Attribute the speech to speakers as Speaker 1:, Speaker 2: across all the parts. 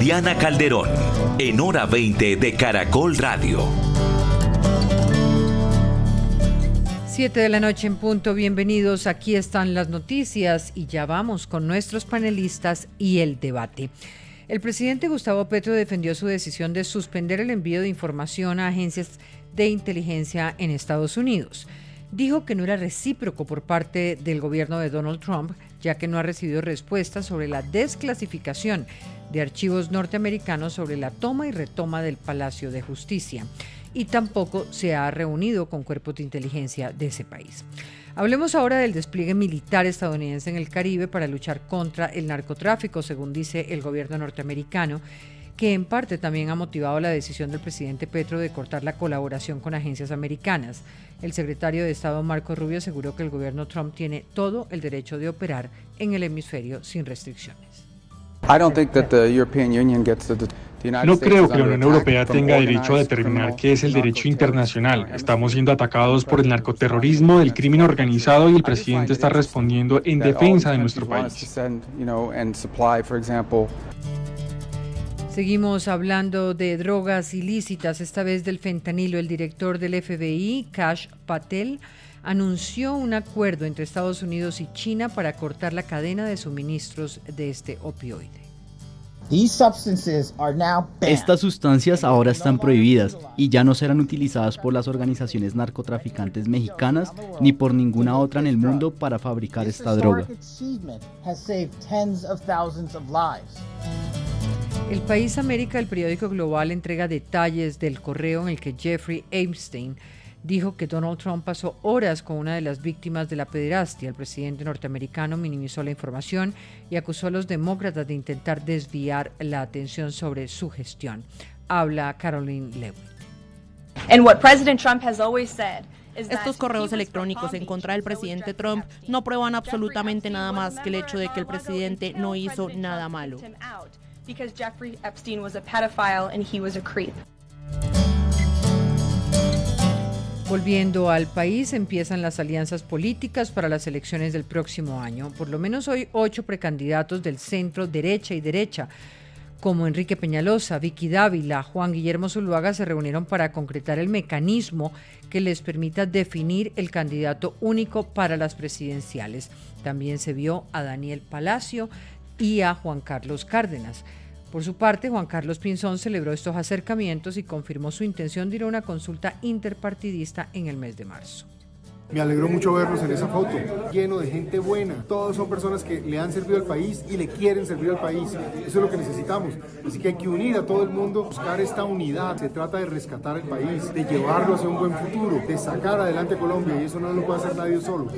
Speaker 1: Diana Calderón, en Hora 20 de Caracol Radio.
Speaker 2: 7 de la noche en punto, bienvenidos, aquí están las noticias y ya vamos con nuestros panelistas y el debate. El presidente Gustavo Petro defendió su decisión de suspender el envío de información a agencias de inteligencia en Estados Unidos. Dijo que no era recíproco por parte del gobierno de Donald Trump, ya que no ha recibido respuestas sobre la desclasificación de archivos norteamericanos sobre la toma y retoma del Palacio de Justicia, y tampoco se ha reunido con cuerpos de inteligencia de ese país. Hablemos ahora del despliegue militar estadounidense en el Caribe para luchar contra el narcotráfico, según dice el gobierno norteamericano, que en parte también ha motivado la decisión del presidente Petro de cortar la colaboración con agencias americanas. El secretario de Estado Marco Rubio aseguró que el gobierno Trump tiene todo el derecho de operar en el hemisferio sin restricciones.
Speaker 3: No creo que la Unión Europea tenga derecho a determinar qué es el derecho internacional. Estamos siendo atacados por el narcoterrorismo, el crimen organizado y el presidente está respondiendo en defensa de nuestro país.
Speaker 2: Seguimos hablando de drogas ilícitas, esta vez del fentanilo. El director del FBI, Kash Patel, anunció un acuerdo entre Estados Unidos y China para cortar la cadena de suministros de este opioide.
Speaker 4: Estas sustancias ahora están prohibidas y ya no serán utilizadas por las organizaciones narcotraficantes mexicanas ni por ninguna otra en el mundo para fabricar esta droga.
Speaker 2: El País América, el periódico global, entrega detalles del correo en el que Jeffrey Epstein dijo que Donald Trump pasó horas con una de las víctimas de la pederastia. El presidente norteamericano minimizó la información y acusó a los demócratas de intentar desviar la atención sobre su gestión. Habla Caroline Lewitt.
Speaker 5: Estos correos electrónicos en contra del presidente Trump no prueban absolutamente nada más que el hecho de que el presidente no hizo nada malo.
Speaker 2: Volviendo al país, empiezan las alianzas políticas para las elecciones del próximo año. Por lo menos hoy 8 precandidatos del centro, derecha y derecha, como Enrique Peñalosa, Vicky Dávila, Juan Guillermo Zuluaga, se reunieron para concretar el mecanismo que les permita definir el candidato único para las presidenciales. También se vio a Daniel Palacio y a Juan Carlos Cárdenas. Por su parte, Juan Carlos Pinzón celebró estos acercamientos y confirmó su intención de ir a una consulta interpartidista en el mes de marzo.
Speaker 6: Me alegró mucho verlos en esa foto, lleno de gente buena. Todos son personas que le han servido al país y le quieren servir al país. Eso es lo que necesitamos. Así que hay que unir a todo el mundo, buscar esta unidad. Se trata de rescatar el país, de llevarlo hacia un buen futuro, de sacar adelante a Colombia, y eso no lo puede hacer nadie solo.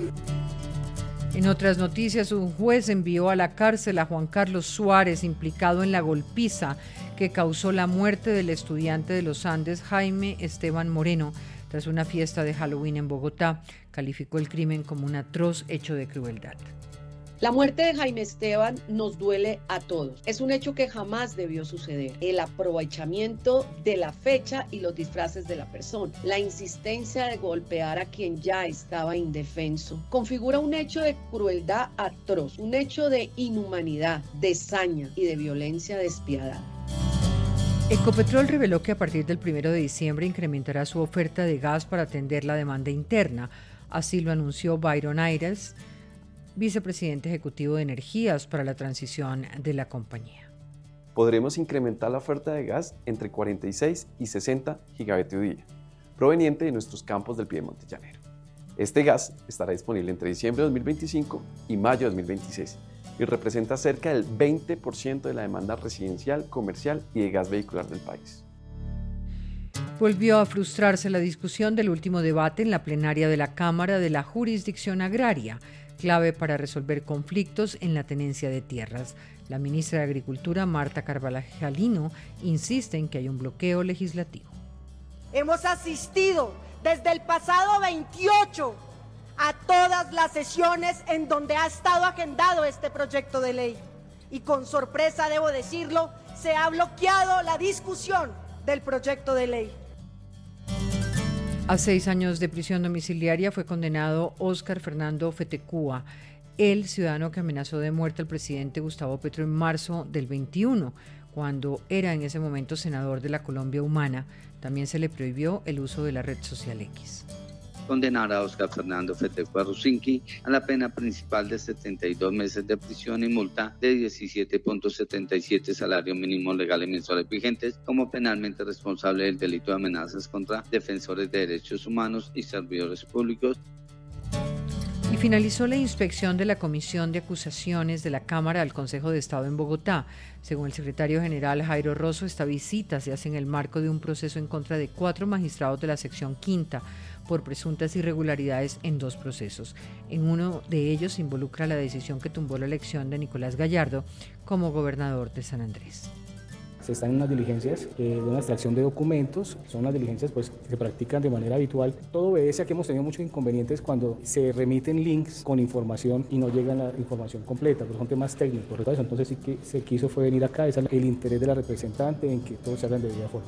Speaker 2: En otras noticias, un juez envió a la cárcel a Juan Carlos Suárez, implicado en la golpiza que causó la muerte del estudiante de los Andes, Jaime Esteban Moreno, tras una fiesta de Halloween en Bogotá. Calificó el crimen como un atroz hecho de crueldad.
Speaker 7: La muerte de Jaime Esteban nos duele a todos. Es un hecho que jamás debió suceder. El aprovechamiento de la fecha y los disfraces de la persona. La insistencia de golpear a quien ya estaba indefenso. Configura un hecho de crueldad atroz, un hecho de inhumanidad, de saña y de violencia despiadada.
Speaker 2: Ecopetrol reveló que a partir del 1 de diciembre incrementará su oferta de gas para atender la demanda interna. Así lo anunció Byron Ayres, vicepresidente ejecutivo de Energías para la transición de la compañía.
Speaker 8: Podremos incrementar la oferta de gas entre 46 y 60 gigavatios día, proveniente de nuestros campos del Piedemonte Llanero. Este gas estará disponible entre diciembre de 2025 y mayo de 2026 y representa cerca del 20% de la demanda residencial, comercial y de gas vehicular del país.
Speaker 2: Volvió a frustrarse la discusión del último debate en la plenaria de la Cámara de la Jurisdicción Agraria, clave para resolver conflictos en la tenencia de tierras. La ministra de Agricultura, Marta Carvalhalino, insiste en que hay un bloqueo legislativo.
Speaker 9: Hemos asistido desde el pasado 28 a todas las sesiones en donde ha estado agendado este proyecto de ley. Y con sorpresa, debo decirlo, se ha bloqueado la discusión del proyecto de ley.
Speaker 2: A 6 años de prisión domiciliaria fue condenado Óscar Fernando Fetecúa, el ciudadano que amenazó de muerte al presidente Gustavo Petro en marzo del 21, cuando era en ese momento senador de la Colombia Humana. También se le prohibió el uso de la red social X.
Speaker 10: Condenar a Oscar Fernando Feteco Arrusinqui a la pena principal de 72 meses de prisión y multa de 17.77 salarios mínimos legales mensuales vigentes como penalmente responsable del delito de amenazas contra defensores de derechos humanos y servidores públicos.
Speaker 2: Y finalizó la inspección de la Comisión de Acusaciones de la Cámara al Consejo de Estado en Bogotá. Según el secretario general Jairo Rosso, esta visita se hace en el marco de un proceso en contra de 4 magistrados de la sección quinta por presuntas irregularidades en 2 procesos. En uno de ellos se involucra la decisión que tumbó la elección de Nicolás Gallardo como gobernador de San Andrés.
Speaker 11: Se están en unas diligencias de una extracción de documentos, son unas diligencias pues, que se practican de manera habitual. Todo obedece a que hemos tenido muchos inconvenientes cuando se remiten links con información y no llega la información completa, porque son temas técnicos. Entonces sí que se quiso fue venir acá, es el interés de la representante en que todo se haga de debida forma.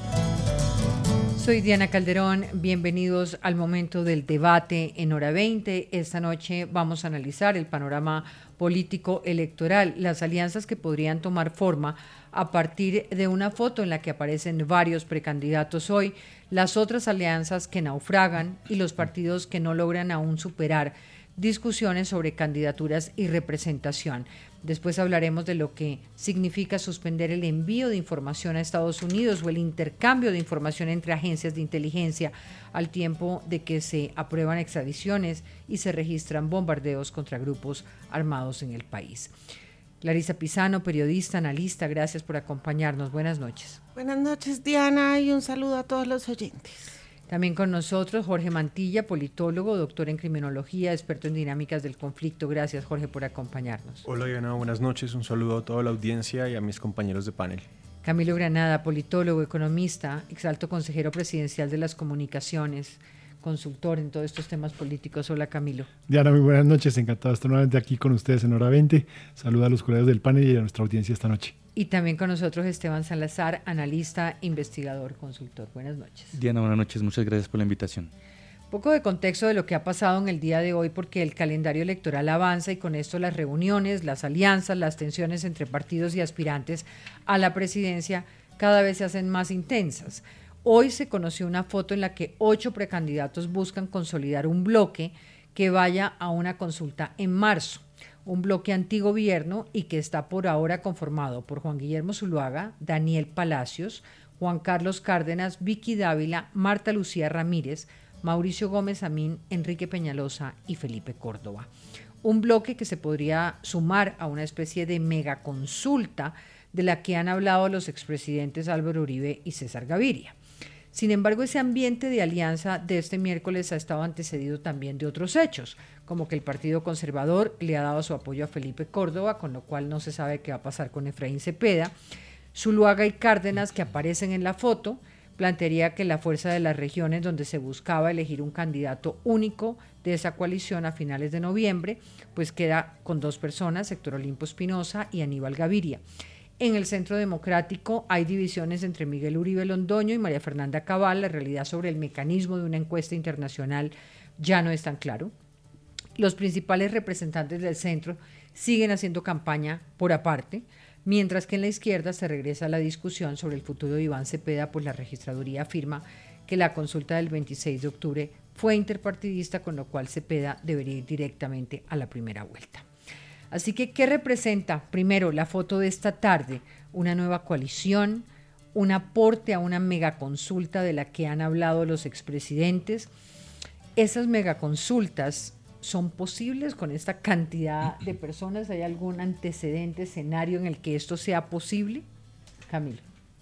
Speaker 2: Soy Diana Calderón, bienvenidos al momento del debate en Hora 20. Esta noche vamos a analizar el panorama político electoral, las alianzas que podrían tomar forma a partir de una foto en la que aparecen varios precandidatos hoy, las otras alianzas que naufragan y los partidos que no logran aún superar discusiones sobre candidaturas y representación. Después hablaremos de lo que significa suspender el envío de información a Estados Unidos o el intercambio de información entre agencias de inteligencia al tiempo de que se aprueban extradiciones y se registran bombardeos contra grupos armados en el país. Clarisa Pisano, periodista, analista, gracias por acompañarnos. Buenas noches.
Speaker 12: Buenas noches, Diana, y un saludo a todos los oyentes.
Speaker 2: También con nosotros Jorge Mantilla, politólogo, doctor en criminología, experto en dinámicas del conflicto. Gracias, Jorge, por acompañarnos.
Speaker 13: Hola, Diana, buenas noches. Un saludo a toda la audiencia y a mis compañeros de panel.
Speaker 2: Camilo Granada, politólogo, economista, exalto consejero presidencial de las comunicaciones, consultor en todos estos temas políticos. Hola, Camilo.
Speaker 14: Diana, muy buenas noches. Encantado de estar nuevamente aquí con ustedes en Hora 20. Saluda a los colegas del panel y a nuestra audiencia esta noche.
Speaker 2: Y también con nosotros Esteban Salazar, analista, investigador, consultor. Buenas noches.
Speaker 15: Diana, buenas noches. Muchas gracias por la invitación.
Speaker 2: Poco de contexto de lo que ha pasado en el día de hoy, porque el calendario electoral avanza y con esto las reuniones, las alianzas, las tensiones entre partidos y aspirantes a la presidencia cada vez se hacen más intensas. Hoy se conoció una foto en la que 8 precandidatos buscan consolidar un bloque que vaya a una consulta en marzo. Un bloque antigobierno y que está por ahora conformado por Juan Guillermo Zuluaga, Daniel Palacios, Juan Carlos Cárdenas, Vicky Dávila, Marta Lucía Ramírez, Mauricio Gómez Amín, Enrique Peñalosa y Felipe Córdoba. Un bloque que se podría sumar a una especie de megaconsulta de la que han hablado los expresidentes Álvaro Uribe y César Gaviria. Sin embargo, ese ambiente de alianza de este miércoles ha estado antecedido también de otros hechos, como que el Partido Conservador le ha dado su apoyo a Felipe Córdoba, con lo cual no se sabe qué va a pasar con Efraín Cepeda. Zuluaga y Cárdenas, que aparecen en la foto, plantearía que la fuerza de las regiones, donde se buscaba elegir un candidato único de esa coalición a finales de noviembre, pues queda con 2 personas, Héctor Olimpo Espinosa y Aníbal Gaviria. En el Centro Democrático hay divisiones entre Miguel Uribe Londoño y María Fernanda Cabal. La realidad sobre el mecanismo de una encuesta internacional ya no es tan claro. Los principales representantes del centro siguen haciendo campaña por aparte, mientras que en la izquierda se regresa a la discusión sobre el futuro de Iván Cepeda, pues la registraduría afirma que la consulta del 26 de octubre fue interpartidista, con lo cual Cepeda debería ir directamente a la primera vuelta. Así que, ¿qué representa? Primero, la foto de esta tarde, una nueva coalición, un aporte a una megaconsulta de la que han hablado los expresidentes. ¿Esas megaconsultas son posibles con esta cantidad de personas? ¿Hay algún antecedente, escenario en el que esto sea posible? Camilo.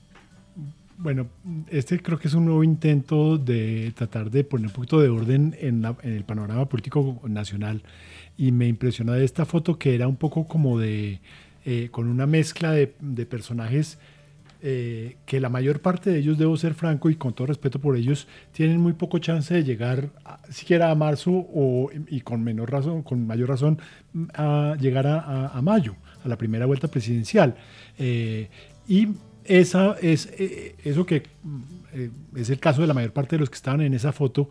Speaker 14: Bueno, creo que es un nuevo intento de tratar de poner un poquito de orden en el panorama político nacional, y me impresionó de esta foto que era un poco como con una mezcla de personajes que la mayor parte de ellos, debo ser franco y con todo respeto por ellos, tienen muy poco chance de llegar siquiera a marzo y con mayor razón a llegar a mayo, a la primera vuelta presidencial. Y eso que es el caso de la mayor parte de los que estaban en esa foto.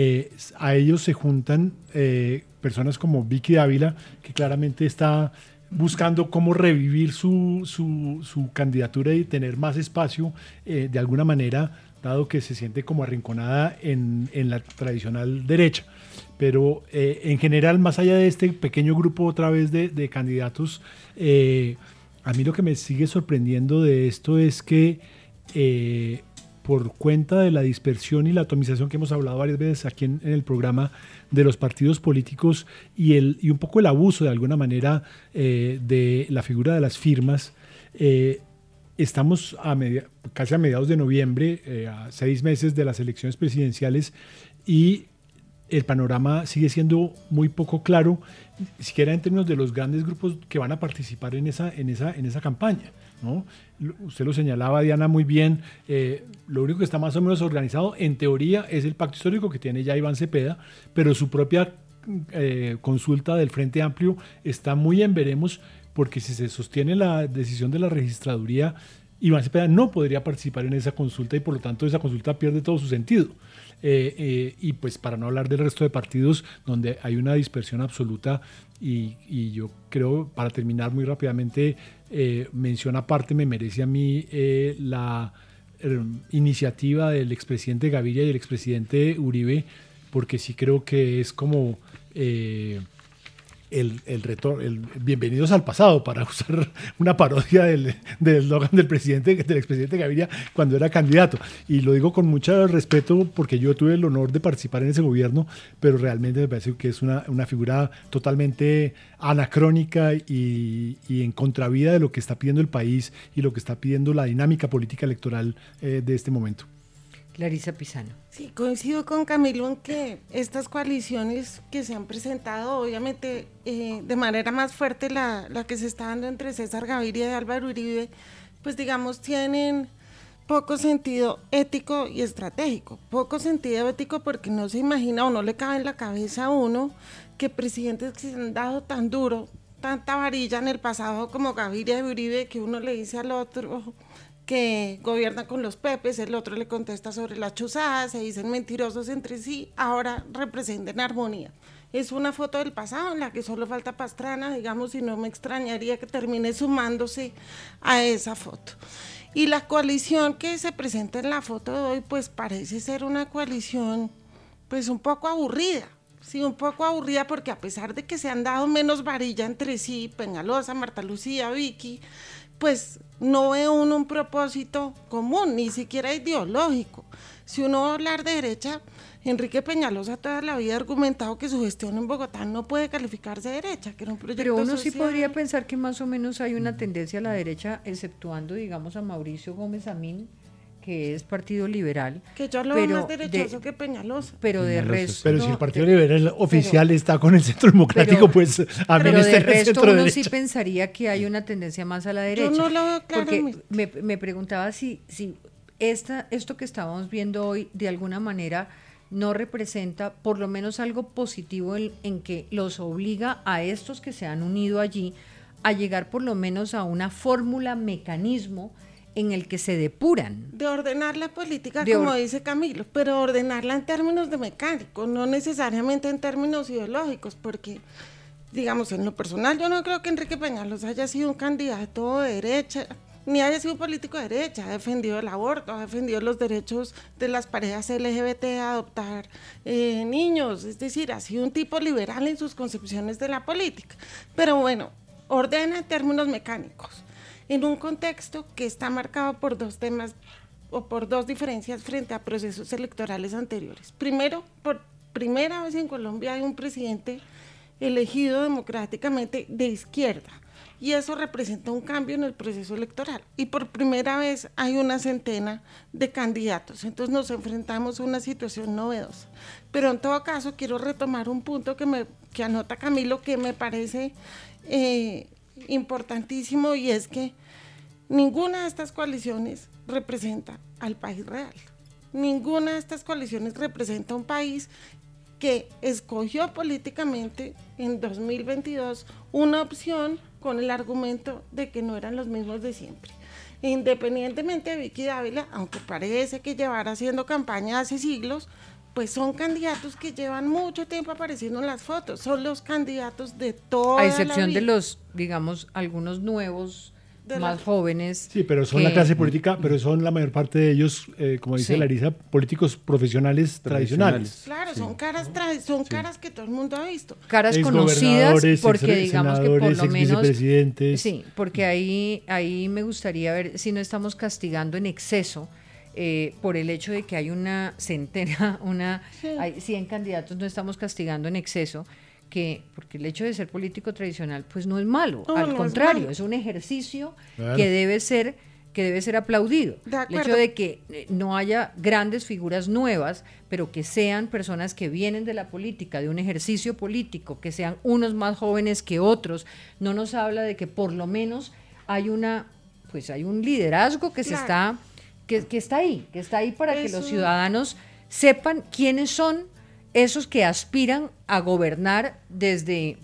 Speaker 14: A ellos se juntan personas como Vicky Dávila, que claramente está buscando cómo revivir su candidatura y tener más espacio de alguna manera, dado que se siente como arrinconada en la tradicional derecha. Pero en general, más allá de este pequeño grupo otra vez de candidatos, a mí lo que me sigue sorprendiendo de esto es que por cuenta de la dispersión y la atomización que hemos hablado varias veces aquí en el programa de los partidos políticos y un poco el abuso de alguna manera de la figura de las firmas, estamos casi a mediados de noviembre, a 6 meses de las elecciones presidenciales, y el panorama sigue siendo muy poco claro, ni siquiera en términos de los grandes grupos que van a participar en esa campaña, ¿no? Usted lo señalaba, Diana, muy bien. Lo único que está más o menos organizado, en teoría, es el pacto histórico que tiene ya Iván Cepeda, pero su propia consulta del Frente Amplio está muy en veremos, porque si se sostiene la decisión de la registraduría, Iván Cepeda no podría participar en esa consulta y por lo tanto esa consulta pierde todo su sentido. Y pues para no hablar del resto de partidos donde hay una dispersión absoluta y yo creo, para terminar muy rápidamente, mención aparte me merece a mí la iniciativa del expresidente Gaviria y el expresidente Uribe, porque sí creo que es como el bienvenidos al pasado, para usar una parodia del eslogan del expresidente Gaviria cuando era candidato. Y lo digo con mucho respeto porque yo tuve el honor de participar en ese gobierno, pero realmente me parece que es una figura totalmente anacrónica y en contravía de lo que está pidiendo el país y lo que está pidiendo la dinámica política electoral de este momento.
Speaker 2: Clarisa Pisano.
Speaker 12: Sí, coincido con Camilo en que estas coaliciones que se han presentado, obviamente de manera más fuerte la que se está dando entre César Gaviria y Álvaro Uribe, pues digamos tienen poco sentido ético y estratégico. Poco sentido ético porque no se imagina o no le cabe en la cabeza a uno que presidentes que se han dado tan duro, tanta varilla en el pasado como Gaviria y Uribe, que uno le dice al otro que gobierna con los pepes, el otro le contesta sobre las chuzadas, se dicen mentirosos entre sí, ahora representen armonía. Es una foto del pasado en la que solo falta Pastrana, digamos, y no me extrañaría que termine sumándose a esa foto. Y la coalición que se presenta en la foto de hoy, pues parece ser una coalición pues un poco aburrida. Sí, un poco aburrida porque a pesar de que se han dado menos varilla entre sí, Peñalosa, Marta Lucía, Vicky, pues no ve uno un propósito común, ni siquiera ideológico. Si uno va a hablar de derecha, Enrique Peñalosa toda la vida ha argumentado que su gestión en Bogotá no puede calificarse de derecha, que era un proyecto
Speaker 2: Pero uno
Speaker 12: social.
Speaker 2: sí podría pensar que más o menos hay una tendencia a la derecha, exceptuando, digamos, a Mauricio Gómez Amín, que es Partido Liberal.
Speaker 12: Que yo lo veo más derechoso que Peñalosa.
Speaker 2: Pero de resto...
Speaker 14: Pero si el Partido Liberal oficial está con el Centro Democrático, pues a mí
Speaker 2: pero
Speaker 14: está
Speaker 2: de
Speaker 14: en el
Speaker 2: resto
Speaker 14: centro
Speaker 2: uno
Speaker 14: derecha.
Speaker 2: sí pensaría que hay una tendencia más a la derecha.
Speaker 12: Yo no lo veo claramente.
Speaker 2: Porque me preguntaba si esto que estábamos viendo hoy de alguna manera no representa por lo menos algo positivo en que los obliga a estos que se han unido allí a llegar por lo menos a una fórmula, mecanismo en el que se depuran.
Speaker 12: De ordenar la política, como dice Camilo, pero ordenarla en términos de mecánico, no necesariamente en términos ideológicos, porque, digamos, en lo personal, yo no creo que Enrique Peñalosa haya sido un candidato de derecha, ni haya sido un político de derecha. Ha defendido el aborto, ha defendido los derechos de las parejas LGBT a adoptar niños, es decir, ha sido un tipo liberal en sus concepciones de la política. Pero bueno, ordena en términos mecánicos, en un contexto que está marcado por dos temas o por dos diferencias frente a procesos electorales anteriores. Primero, por primera vez en Colombia hay un presidente elegido democráticamente de izquierda, y eso representa un cambio en el proceso electoral. Y por primera vez hay una centena de candidatos, entonces nos enfrentamos a una situación novedosa. Pero en todo caso quiero retomar un punto que anota Camilo, que me parece importantísimo, y es que ninguna de estas coaliciones representa al país real. Ninguna de estas coaliciones representa un país que escogió políticamente en 2022 una opción con el argumento de que no eran los mismos de siempre. Independientemente de Vicky Dávila, aunque parece que llevara haciendo campaña hace siglos, pues son candidatos que llevan mucho tiempo apareciendo en las fotos, son los candidatos de toda
Speaker 2: a excepción
Speaker 12: la vida.
Speaker 2: de los, digamos, algunos nuevos, más jóvenes.
Speaker 14: Sí, pero son la clase política, pero son la mayor parte de ellos, como dice Larisa, políticos profesionales tradicionales.
Speaker 12: Claro, son caras caras que todo el mundo ha visto.
Speaker 2: Caras conocidas, porque digamos que por lo menos, sí, porque ahí me gustaría ver si no estamos castigando en exceso por el hecho de que hay una centena, hay 100 candidatos, no estamos castigando en exceso, porque el hecho de ser político tradicional pues no es malo, al contrario, es un ejercicio que debe ser aplaudido. El hecho de que no haya grandes figuras nuevas, pero que sean personas que vienen de la política, de un ejercicio político, que sean unos más jóvenes que otros, no nos habla de que por lo menos hay un liderazgo que que está ahí para que los ciudadanos sepan quiénes son esos que aspiran a gobernar desde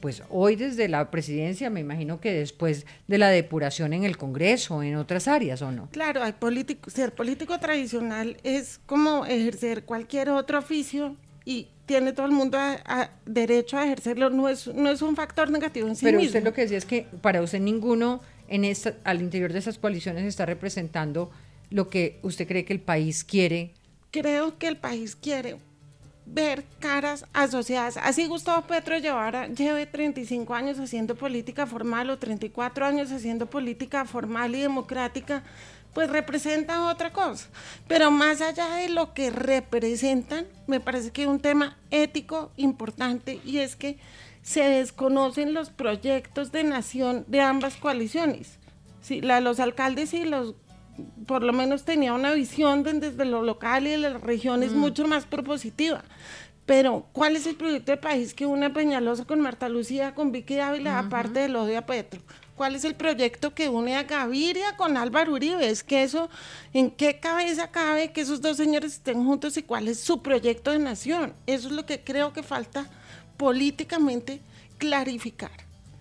Speaker 2: la presidencia, me imagino que después de la depuración en el Congreso, en otras áreas, ¿o no?
Speaker 12: Claro, ser político tradicional es como ejercer cualquier otro oficio y tiene todo el mundo derecho a ejercerlo, no es un factor negativo en sí mismo.
Speaker 2: Pero usted lo que decía es que para usted ninguno al interior de esas coaliciones está representando lo que usted cree que el país quiere.
Speaker 12: Creo que el país quiere ver caras asociadas. Así Gustavo Petro lleve 35 años haciendo política formal o 34 años haciendo política formal y democrática, pues representa otra cosa. Pero más allá de lo que representan, me parece que hay un tema ético importante, y es que se desconocen los proyectos de nación de ambas coaliciones. Sí, los alcaldes y por lo menos tenía una visión desde lo local y de las regiones mucho más propositiva. Pero, ¿cuál es el proyecto de país que une a Peñalosa con Marta Lucía, con Vicky Dávila, aparte del odio a Petro? ¿Cuál es el proyecto que une a Gaviria con Álvaro Uribe? Es que eso, ¿en qué cabeza cabe que esos dos señores estén juntos y cuál es su proyecto de nación? Eso es lo que creo que falta políticamente clarificar.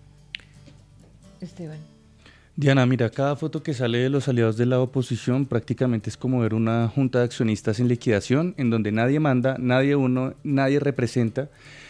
Speaker 2: Esteban.
Speaker 15: Diana, mira, cada foto que sale de los aliados de la oposición prácticamente es como ver una junta de accionistas en liquidación, en donde nadie manda, nadie representa,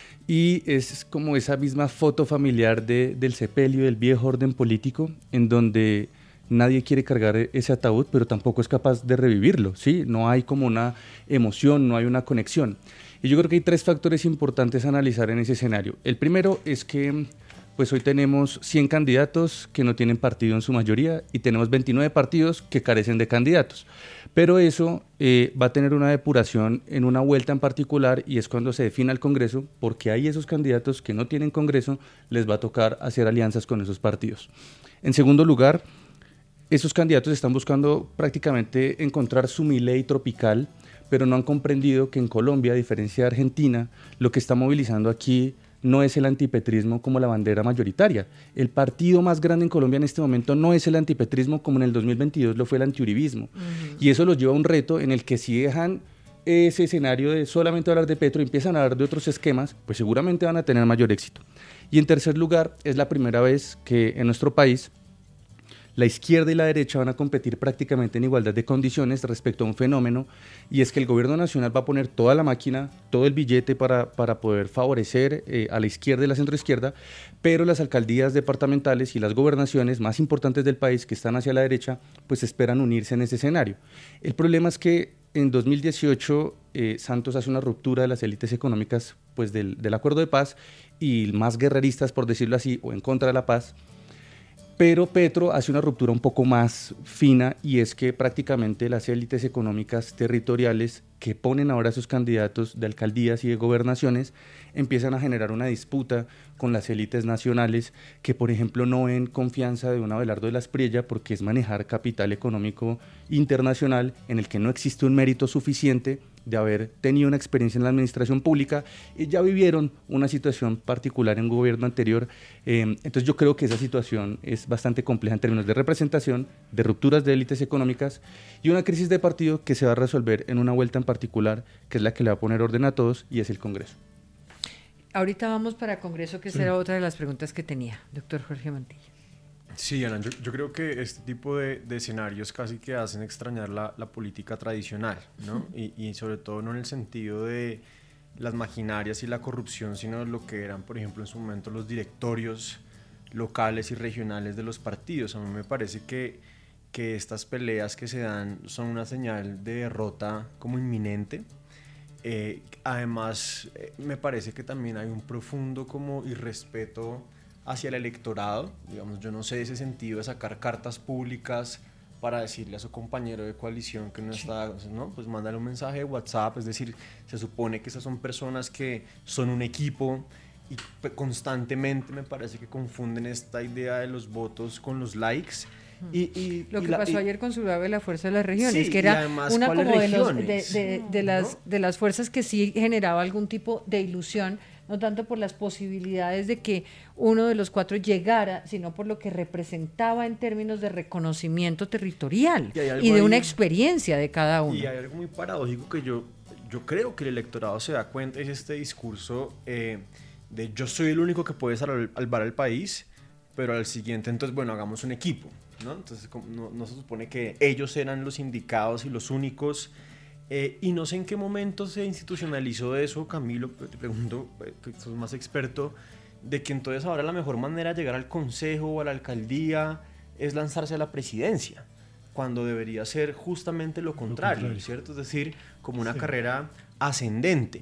Speaker 15: y es como esa misma foto familiar del sepelio, del viejo orden político, en donde nadie quiere cargar ese ataúd, pero tampoco es capaz de revivirlo, ¿sí? No hay como una emoción, no hay una conexión. Y yo creo que hay 3 factores importantes a analizar en ese escenario. El primero es que pues hoy tenemos 100 candidatos que no tienen partido en su mayoría y tenemos 29 partidos que carecen de candidatos. Pero eso va a tener una depuración en una vuelta en particular, y es cuando se defina el Congreso, porque hay esos candidatos que no tienen Congreso, les va a tocar hacer alianzas con esos partidos. En segundo lugar, esos candidatos están buscando prácticamente encontrar su Milei tropical, pero no han comprendido que en Colombia, a diferencia de Argentina, lo que está movilizando aquí no es el antipetrismo como la bandera mayoritaria. El partido más grande en Colombia en este momento no es el antipetrismo como en el 2022 lo fue el antiuribismo. Y eso los lleva a un reto en el que si dejan ese escenario de solamente hablar de Petro y empiezan a hablar de otros esquemas, pues seguramente van a tener mayor éxito. Y en tercer lugar, es la primera vez que en nuestro país la izquierda y la derecha van a competir prácticamente en igualdad de condiciones respecto a un fenómeno, y es que el gobierno nacional va a poner toda la máquina, todo el billete para poder favorecer a la izquierda y la centroizquierda, pero las alcaldías departamentales y las gobernaciones más importantes del país, que están hacia la derecha, pues esperan unirse en ese escenario. El problema es que en 2018 Santos hace una ruptura de las élites económicas pues del acuerdo de paz y más guerreristas, por decirlo así, o en contra de la paz. Pero Petro hace una ruptura un poco más fina, y es que prácticamente las élites económicas territoriales que ponen ahora a sus candidatos de alcaldías y de gobernaciones empiezan a generar una disputa con las élites nacionales que, por ejemplo, no ven confianza de un Abelardo de la Espriella, porque es manejar capital económico internacional en el que no existe un mérito suficiente de haber tenido una experiencia en la administración pública, y ya vivieron una situación particular en un gobierno anterior. Entonces yo creo que esa situación es bastante compleja en términos de representación, de rupturas de élites económicas y una crisis de partido que se va a resolver en una vuelta en particular, que es la que le va a poner orden a todos, y es el Congreso.
Speaker 2: Ahorita vamos para Congreso, que será otra de las preguntas que tenía, doctor Jorge Mantilla.
Speaker 13: Sí, Alan, yo creo que este tipo de escenarios casi que hacen extrañar la política tradicional, ¿no? Y sobre todo no en el sentido de las maquinarias y la corrupción, sino lo que eran, por ejemplo, en su momento los directorios locales y regionales de los partidos. A mí me parece que estas peleas que se dan son una señal de derrota como inminente. Además, me parece que también hay un profundo como irrespeto hacia el electorado. Digamos, yo no sé ese sentido de sacar cartas públicas para decirle a su compañero de coalición que no está, ¿no? Pues mándale un mensaje de WhatsApp. Es decir, se supone que esas son personas que son un equipo y constantemente me parece que confunden esta idea de los votos con los likes.
Speaker 2: Lo que pasó ayer con Zuluaga de la Fuerza de las Regiones,
Speaker 13: sí,
Speaker 2: que era
Speaker 13: además,
Speaker 2: una como
Speaker 13: regiones?
Speaker 2: de las fuerzas que sí generaba algún tipo de ilusión, no tanto por las posibilidades de que uno de los 4 llegara, sino por lo que representaba en términos de reconocimiento territorial y de una experiencia de cada uno.
Speaker 13: Y hay algo muy paradójico que yo creo que el electorado se da cuenta, es este discurso de yo soy el único que puede salvar al país, pero al siguiente, entonces, bueno, hagamos un equipo, ¿no? Entonces no se supone que ellos eran los indicados y los únicos, y no sé en qué momento se institucionalizó eso, Camilo, te pregunto, que sos más experto, de que entonces ahora la mejor manera de llegar al consejo o a la alcaldía es lanzarse a la presidencia, cuando debería ser justamente lo contrario, ¿cierto? Es decir, como una carrera ascendente.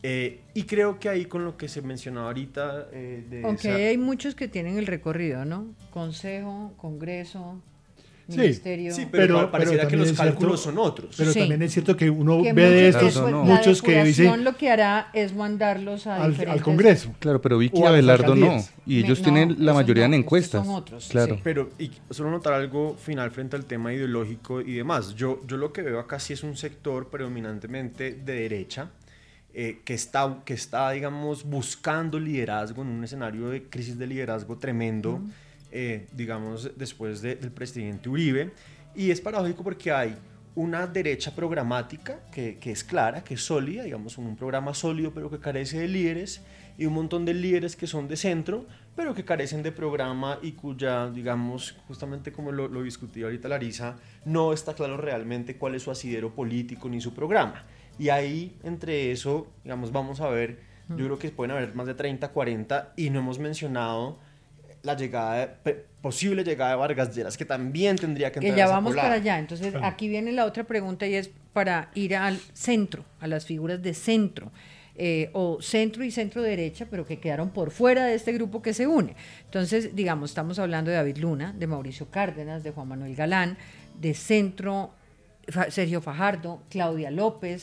Speaker 13: Y creo que ahí con lo que se mencionaba ahorita
Speaker 2: aunque hay muchos que tienen el recorrido, ¿no? Consejo, Congreso, Ministerio.
Speaker 13: Sí, pero pareciera que los cálculos son otros.
Speaker 14: Pero también es cierto que uno ve de estos muchos que dicen
Speaker 2: lo que hará es mandarlos
Speaker 14: al Congreso.
Speaker 15: Claro, pero Vicky y Abelardo no, y ellos tienen la mayoría en encuestas. Son otros, claro.
Speaker 13: Sí. Pero y solo notar algo final frente al tema ideológico y demás. Yo lo que veo acá sí es un sector predominantemente de derecha, que está, digamos, buscando liderazgo en un escenario de crisis de liderazgo tremendo, digamos, después del presidente Uribe. Y es paradójico porque hay una derecha programática que es clara, que es sólida, digamos, un programa sólido pero que carece de líderes, y un montón de líderes que son de centro pero que carecen de programa y cuya, digamos, justamente como lo discutía ahorita Larisa, no está claro realmente cuál es su asidero político ni su programa. Y ahí, entre eso, digamos, vamos a ver, yo creo que pueden haber más de 30, 40, y no hemos mencionado la posible llegada de Vargas Lleras, que también tendría que entrar.
Speaker 2: Que ya vamos para allá. Entonces, aquí viene la otra pregunta y es para ir al centro, a las figuras de centro, o centro y centro derecha, pero que quedaron por fuera de este grupo que se une. Entonces, digamos, estamos hablando de David Luna, de Mauricio Cárdenas, de Juan Manuel Galán, de centro, Sergio Fajardo, Claudia López.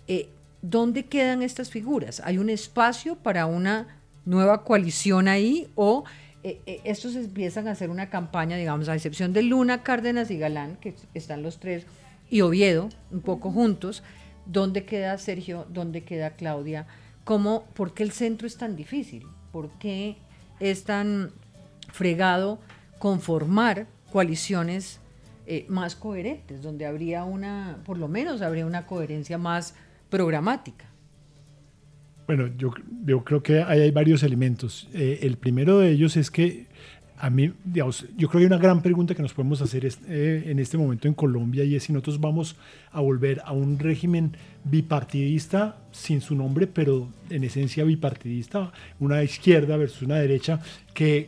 Speaker 2: ¿Dónde quedan estas figuras? ¿Hay un espacio para una nueva coalición ahí o estos empiezan a hacer una campaña, digamos, a excepción de Luna, Cárdenas y Galán, que están los 3, y Oviedo, un poco juntos? ¿Dónde queda Sergio? ¿Dónde queda Claudia? ¿Por qué el centro es tan difícil? ¿Por qué es tan fregado conformar coaliciones más coherentes, donde habría por lo menos habría una coherencia más programática?
Speaker 14: Bueno, yo creo que ahí hay varios elementos. El primero de ellos es que a mí, digamos, yo creo que hay una gran pregunta que nos podemos hacer en este momento en Colombia, y es si nosotros vamos a volver a un régimen bipartidista sin su nombre, pero en esencia bipartidista, una izquierda versus una derecha que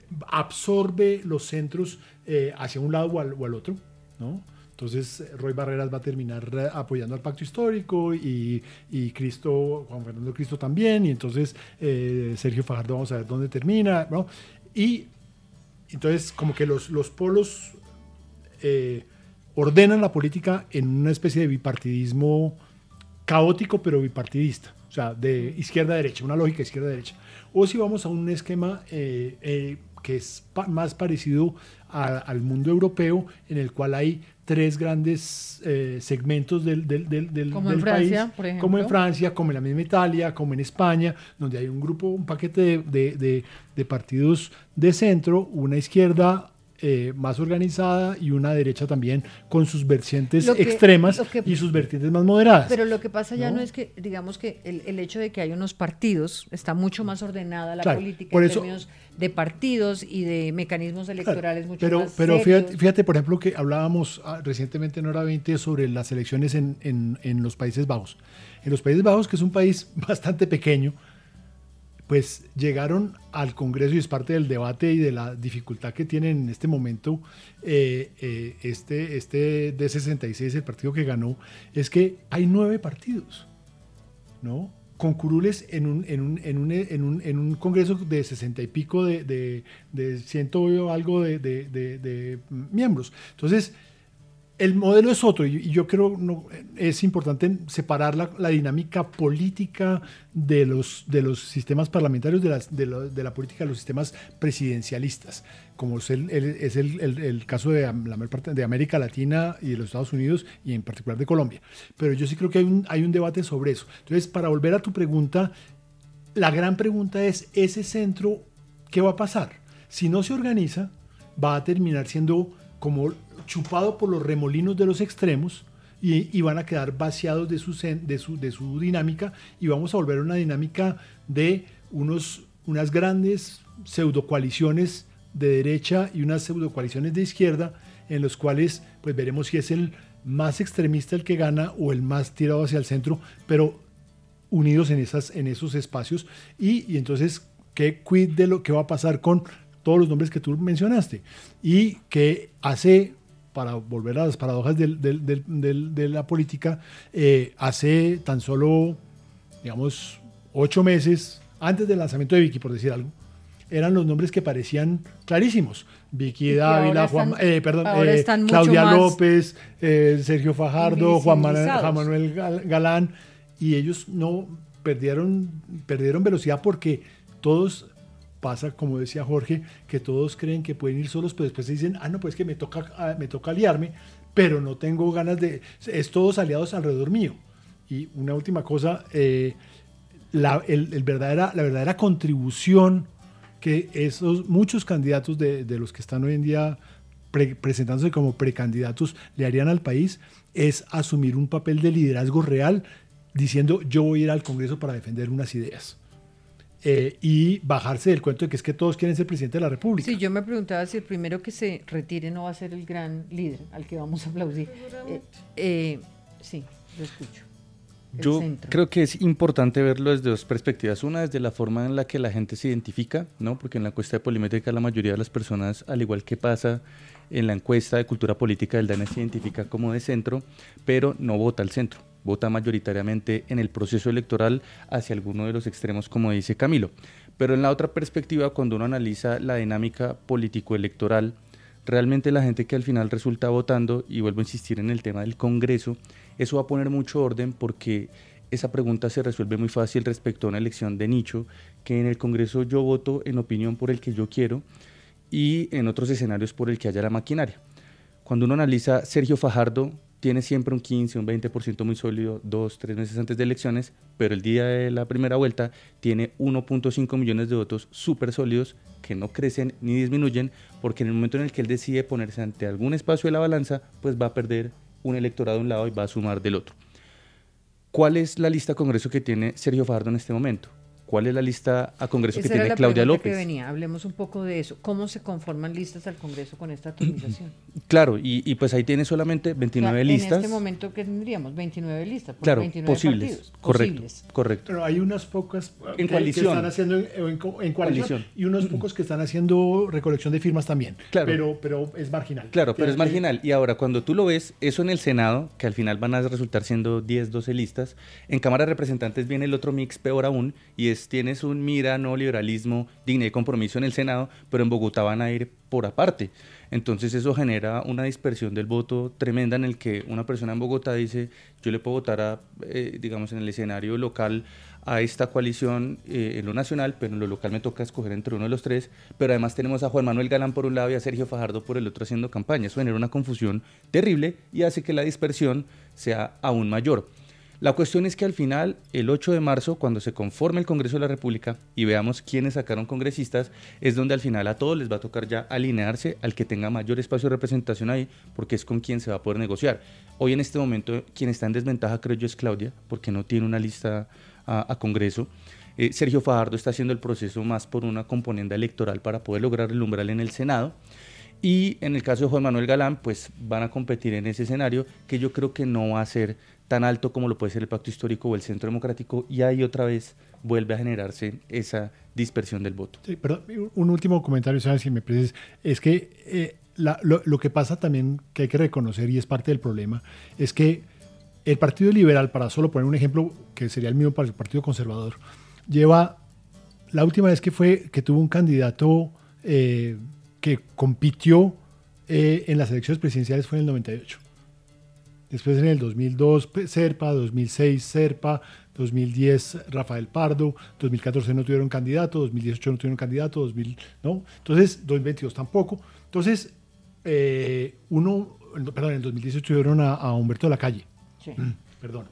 Speaker 14: absorbe los centros hacia un lado o al otro, ¿no? Entonces Roy Barreras va a terminar apoyando al pacto histórico y Juan Fernando Cristo también, y entonces Sergio Fajardo, vamos a ver dónde termina, ¿no? Y entonces como que los polos ordenan la política en una especie de bipartidismo caótico pero bipartidista, o sea, de izquierda a derecha, una lógica izquierda a derecha. O si vamos a un esquema que es más parecido al mundo europeo, en el cual hay 3 grandes segmentos del
Speaker 2: Francia,
Speaker 14: país, como en Francia, como en la misma Italia, como en España, donde hay un paquete de partidos de centro, una izquierda más organizada y una derecha también con sus vertientes extremas y sus vertientes más moderadas.
Speaker 2: Pero lo que pasa ya no es que, digamos que el hecho de que hay unos partidos, está mucho más ordenada la política en términos de partidos y de mecanismos electorales mucho más
Speaker 14: Pero
Speaker 2: serios.
Speaker 14: fíjate, por ejemplo, que hablábamos recientemente en Hora 20 sobre las elecciones en los Países Bajos. En los Países Bajos, que es un país bastante pequeño, pues llegaron al Congreso, y es parte del debate y de la dificultad que tienen en este momento este D66, el partido que ganó, es que hay 9 partidos, ¿no? Con curules en un Congreso de 60 y pico de ciento algo de miembros. Entonces, el modelo es otro, y yo creo es importante separar la dinámica política de los sistemas parlamentarios de la política de los sistemas presidencialistas, como es el caso de la mayor parte de América Latina y de los Estados Unidos, y en particular de Colombia. Pero yo sí creo que hay un debate sobre eso. Entonces, para volver a tu pregunta, la gran pregunta es, ¿ese centro qué va a pasar? Si no se organiza, va a terminar siendo como chupado por los remolinos de los extremos, y van a quedar vaciados de su dinámica, y vamos a volver a una dinámica de unas grandes pseudocoaliciones de derecha y unas pseudocoaliciones de izquierda, en los cuales pues veremos si es el más extremista el que gana o el más tirado hacia el centro, pero unidos en esos espacios. Y entonces, ¿qué de lo que va a pasar con todos los nombres que tú mencionaste? Y que hace, para volver a las paradojas de la política, hace tan solo, digamos, 8 meses, antes del lanzamiento de Vicky, por decir algo, eran los nombres que parecían clarísimos. Vicky Dávila, Claudia López, Sergio Fajardo, Juan Manuel Galán, y ellos no perdieron velocidad, porque todos, pasa, como decía Jorge, que todos creen que pueden ir solos, pero después se dicen, no, pues que me toca aliarme, pero no tengo ganas es todos aliados alrededor mío. Y una última cosa, la verdadera contribución que esos muchos candidatos de los que están hoy en día presentándose como precandidatos le harían al país, es asumir un papel de liderazgo real, diciendo, yo voy a ir al Congreso para defender unas ideas. Y bajarse del cuento de que es que todos quieren ser presidente de la República.
Speaker 2: Sí, yo me preguntaba si el primero que se retire no va a ser el gran líder al que vamos a aplaudir. Sí, lo escucho.
Speaker 15: Yo creo que es importante verlo desde 2 perspectivas. Una, desde la forma en la que la gente se identifica, ¿no? Porque en la encuesta de Polimétrica la mayoría de las personas, al igual que pasa en la encuesta de cultura política del DANE, se identifica como de centro, pero no vota al centro. Vota mayoritariamente en el proceso electoral hacia alguno de los extremos, como dice Camilo. Pero en la otra perspectiva, cuando uno analiza la dinámica político-electoral, realmente la gente que al final resulta votando, y vuelvo a insistir en el tema del Congreso, eso va a poner mucho orden, porque esa pregunta se resuelve muy fácil respecto a una elección de nicho, que en el Congreso yo voto en opinión por el que yo quiero y en otros escenarios por el que haya la maquinaria. Cuando uno analiza, Sergio Fajardo tiene siempre un 15, un 20% muy sólido 2, 3 meses antes de elecciones, pero el día de la primera vuelta tiene 1.5 millones de votos súper sólidos que no crecen ni disminuyen, porque en el momento en el que él decide ponerse ante algún espacio de la balanza, pues va a perder un electorado de un lado y va a sumar del otro. ¿Cuál es la lista a Congreso que tiene Sergio Fajardo en este momento? ¿Cuál es la lista a Congreso que tiene Claudia López?
Speaker 2: Hablemos un poco de eso. ¿Cómo se conforman listas al Congreso con esta atomización?
Speaker 15: Claro, y pues ahí tiene solamente 29 listas.
Speaker 2: En este momento, ¿qué tendríamos? 29 listas.
Speaker 15: Claro,
Speaker 2: 29
Speaker 15: posibles. Correcto.
Speaker 14: Pero hay unas pocas
Speaker 15: que
Speaker 14: están haciendo en coalición, y unos pocos que están haciendo recolección de firmas también. Claro. Pero es marginal.
Speaker 15: Claro, pero es marginal. Y ahora, cuando tú lo ves, eso en el Senado, que al final van a resultar siendo 10, 12 listas, en Cámara de Representantes viene el otro mix peor aún, y tienes un mira, no liberalismo, dignidad y compromiso en el Senado, pero en Bogotá van a ir por aparte. Entonces eso genera una dispersión del voto tremenda, en el que una persona en Bogotá dice, yo le puedo votar digamos en el escenario local a esta coalición en lo nacional, pero en lo local me toca escoger entre uno de los 3, pero además tenemos a Juan Manuel Galán por un lado y a Sergio Fajardo por el otro haciendo campaña. Eso genera una confusión terrible y hace que la dispersión sea aún mayor. La cuestión es que al final, el 8 de marzo, cuando se conforme el Congreso de la República y veamos quiénes sacaron congresistas, es donde al final a todos les va a tocar ya alinearse al que tenga mayor espacio de representación ahí, porque es con quien se va a poder negociar. Hoy en este momento, quien está en desventaja, creo yo, es Claudia, porque no tiene una lista a Congreso. Sergio Fajardo está haciendo el proceso más por una componenda electoral para poder lograr el umbral en el Senado. Y en el caso de Juan Manuel Galán, pues van a competir en ese escenario que yo creo que no va a ser tan alto como lo puede ser el Pacto Histórico o el Centro Democrático, y ahí otra vez vuelve a generarse esa dispersión del voto.
Speaker 14: Sí, perdón, un último comentario, ¿sabes? Si me precisas, es que lo que pasa también, que hay que reconocer, y es parte del problema, es que el Partido Liberal, para solo poner un ejemplo que sería el mismo para el Partido Conservador, lleva, la última vez que tuvo un candidato que compitió en las elecciones presidenciales fue en el 98. Después en el 2002 Serpa, 2006 Serpa, 2010 Rafael Pardo, 2014 no tuvieron candidato, 2018 no tuvieron candidato, ¿no? Entonces 2022 tampoco. Entonces en el 2018 tuvieron a Humberto de la Calle. Sí. Perdón.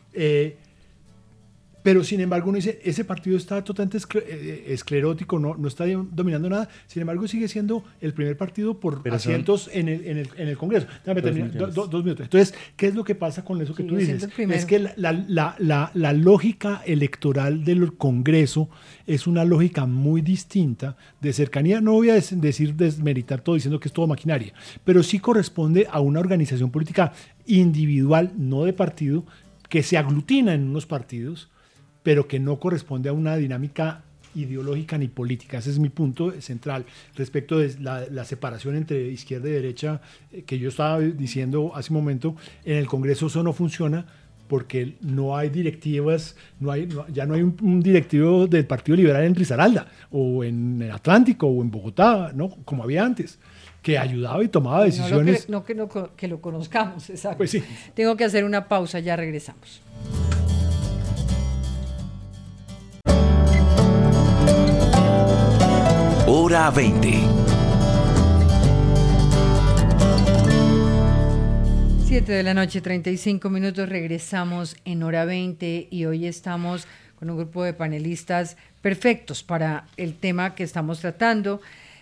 Speaker 14: Pero sin embargo uno dice, ese partido está totalmente esclerótico, no está dominando nada, sin embargo sigue siendo el primer partido por asientos en el Congreso. Déjame terminar, 2 minutos. Entonces, ¿qué es lo que pasa con eso que tú dices? Es que la lógica electoral del Congreso es una lógica muy distinta de cercanía. No voy a desmeritar todo diciendo que es todo maquinaria, pero sí corresponde a una organización política individual, no de partido, que se aglutina en unos partidos, pero que no corresponde a una dinámica ideológica ni política. Ese es mi punto central respecto de la separación entre izquierda y derecha que yo estaba diciendo hace un momento. En el Congreso eso no funciona porque no hay directivas, ya no hay un directivo del Partido Liberal en Risaralda o en el Atlántico o en Bogotá, ¿no? Como había antes, que ayudaba y tomaba decisiones.
Speaker 2: Que lo conozcamos, exacto.
Speaker 14: Pues sí.
Speaker 2: Tengo que hacer una pausa, ya regresamos.
Speaker 1: Hora 20.
Speaker 2: 7 de la noche, 35 minutos, regresamos en Hora 20 y hoy estamos con un grupo de panelistas perfectos para el tema que estamos tratando.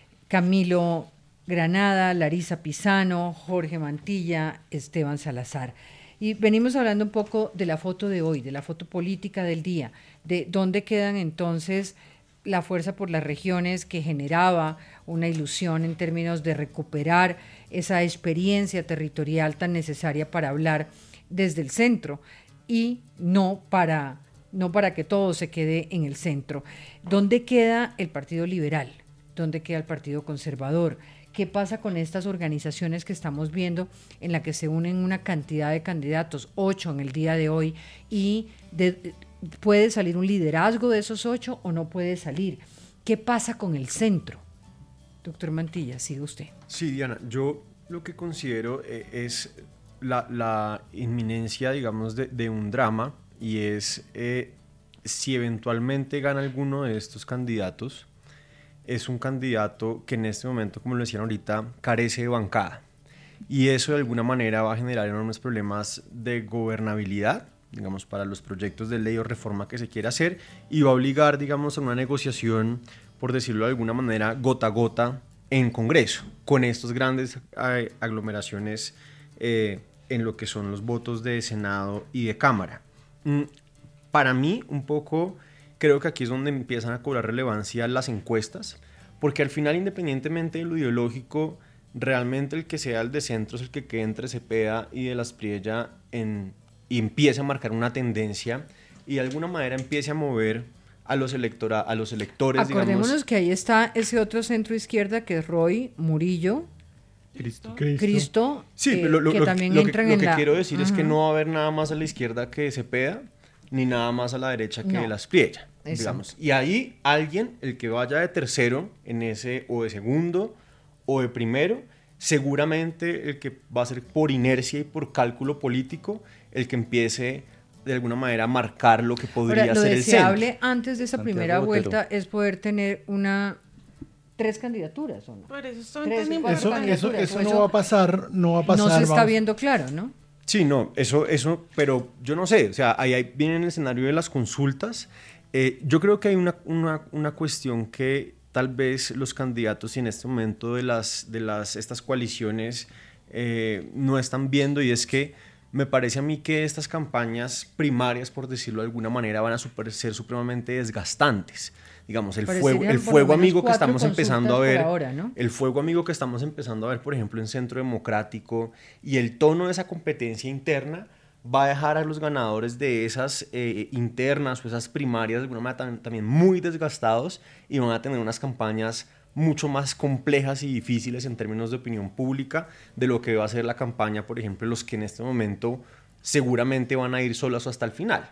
Speaker 2: Camilo Granada, Larisa Pisano, Jorge Mantilla, Esteban Salazar. Y venimos hablando un poco de la foto de hoy, de la foto política del día, de dónde quedan entonces la fuerza por las regiones que generaba una ilusión en términos de recuperar esa experiencia territorial tan necesaria para hablar desde el centro y no para que todo se quede en el centro. ¿Dónde queda el Partido Liberal? ¿Dónde queda el Partido Conservador? ¿Qué pasa con estas organizaciones que estamos viendo en la que se unen una cantidad de candidatos, 8 en el día de hoy, y puede salir un liderazgo de esos 8 o no puede salir? ¿Qué pasa con el centro? Doctor Mantilla, sigue usted.
Speaker 13: Sí, Diana, yo lo que considero es la inminencia, digamos, de un drama, y es si eventualmente gana alguno de estos candidatos, es un candidato que en este momento, como lo decían ahorita, carece de bancada. Y eso de alguna manera va a generar enormes problemas de gobernabilidad, digamos, para los proyectos de ley o reforma que se quiera hacer, y va a obligar, digamos, a una negociación, por decirlo de alguna manera, gota a gota en Congreso, con estas grandes aglomeraciones en lo que son los votos de Senado y de Cámara. Para mí, un poco, creo que aquí es donde empiezan a cobrar relevancia las encuestas, porque al final, independientemente de lo ideológico, realmente el que sea el de centro es el que quede entre Cepeda y de la Espriella y empiece a marcar una tendencia y de alguna manera empiece a mover a los electores.
Speaker 2: Acordémonos, digamos, que ahí está ese otro centro izquierda que es Roy, Murillo, Cristo, sí, que también entran en la...
Speaker 13: Lo que quiero decir es que no va a haber nada más a la izquierda que Cepeda, ni nada más a la derecha que la Espriella, digamos. Y ahí alguien, el que vaya de tercero en ese, o de segundo, o de primero, seguramente el que va a ser por inercia y por cálculo político, el que empiece de alguna manera a marcar lo que podría ser el centro.
Speaker 2: Lo deseable antes de esa primera vuelta es poder tener 3 candidaturas, ¿o no?
Speaker 12: Por eso
Speaker 14: eso no va a pasar. No
Speaker 2: se está viendo claro, ¿no?
Speaker 13: Sí, no, eso, pero yo no sé, o sea, ahí viene el escenario de las consultas. Yo creo que hay una cuestión que tal vez los candidatos y en este momento de estas coaliciones no están viendo, y es que me parece a mí que estas campañas primarias, por decirlo de alguna manera, van a ser supremamente desgastantes. Digamos, el fuego amigo que estamos empezando a ver, ahora, ¿no? El fuego amigo que estamos empezando a ver, por ejemplo, en Centro Democrático, y el tono de esa competencia interna va a dejar a los ganadores de esas internas o esas primarias de alguna manera también muy desgastados, y van a tener unas campañas mucho más complejas y difíciles en términos de opinión pública de lo que va a ser la campaña, por ejemplo, los que en este momento seguramente van a ir solos hasta el final.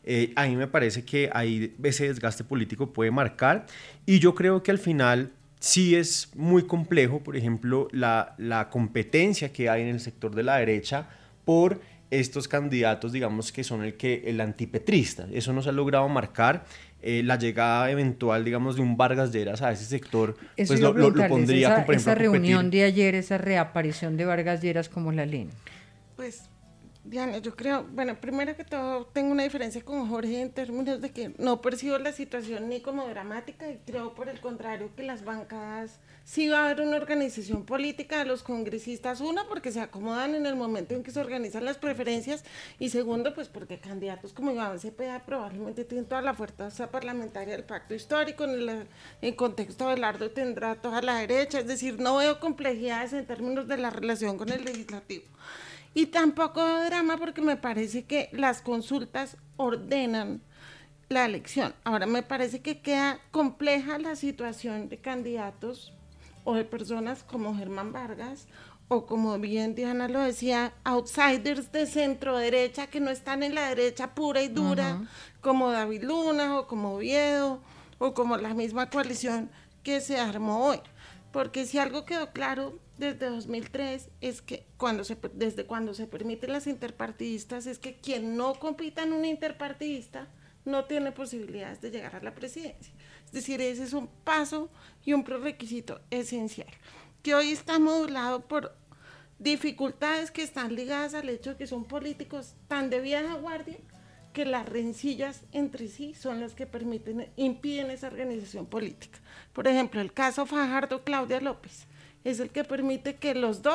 Speaker 13: A mí me parece que ahí ese desgaste político puede marcar, y yo creo que al final sí es muy complejo, por ejemplo, la competencia que hay en el sector de la derecha por estos candidatos, digamos, que son el antipetrista. Eso no se ha logrado marcar. La llegada eventual, digamos, de un Vargas Lleras a ese sector,
Speaker 2: eso
Speaker 13: pues lo pondría, por ejemplo,
Speaker 2: esa reunión de ayer, esa reaparición de Vargas Lleras, ¿cómo la leen?
Speaker 12: Pues, Diana, yo creo, bueno, primero que todo tengo una diferencia con Jorge en términos de que no percibo la situación ni como dramática, y creo por el contrario que las bancadas sí va a haber una organización política de los congresistas, uno, porque se acomodan en el momento en que se organizan las preferencias, y segundo, pues porque candidatos como Iván Cepeda probablemente tienen toda la fuerza parlamentaria del pacto histórico, en el contexto de Abelardo tendrá toda la derecha, es decir, no veo complejidades en términos de la relación con el legislativo. Y tampoco drama, porque me parece que las consultas ordenan la elección. Ahora, me parece que queda compleja la situación de candidatos o de personas como Germán Vargas, o como bien Diana lo decía, outsiders de centro derecha que no están en la derecha pura y dura, como David Luna, o como Oviedo, o como la misma coalición que se armó hoy. Porque si algo quedó claro desde 2003 es que desde cuando se permiten las interpartidistas, es que quien no compita en una interpartidista no tiene posibilidades de llegar a la presidencia. Es decir, ese es un paso y un prerequisito esencial, que hoy está modulado por dificultades que están ligadas al hecho de que son políticos tan de vieja guardia que las rencillas entre sí son las que impiden esa organización política. Por ejemplo, el caso Fajardo-Claudia López es el que permite que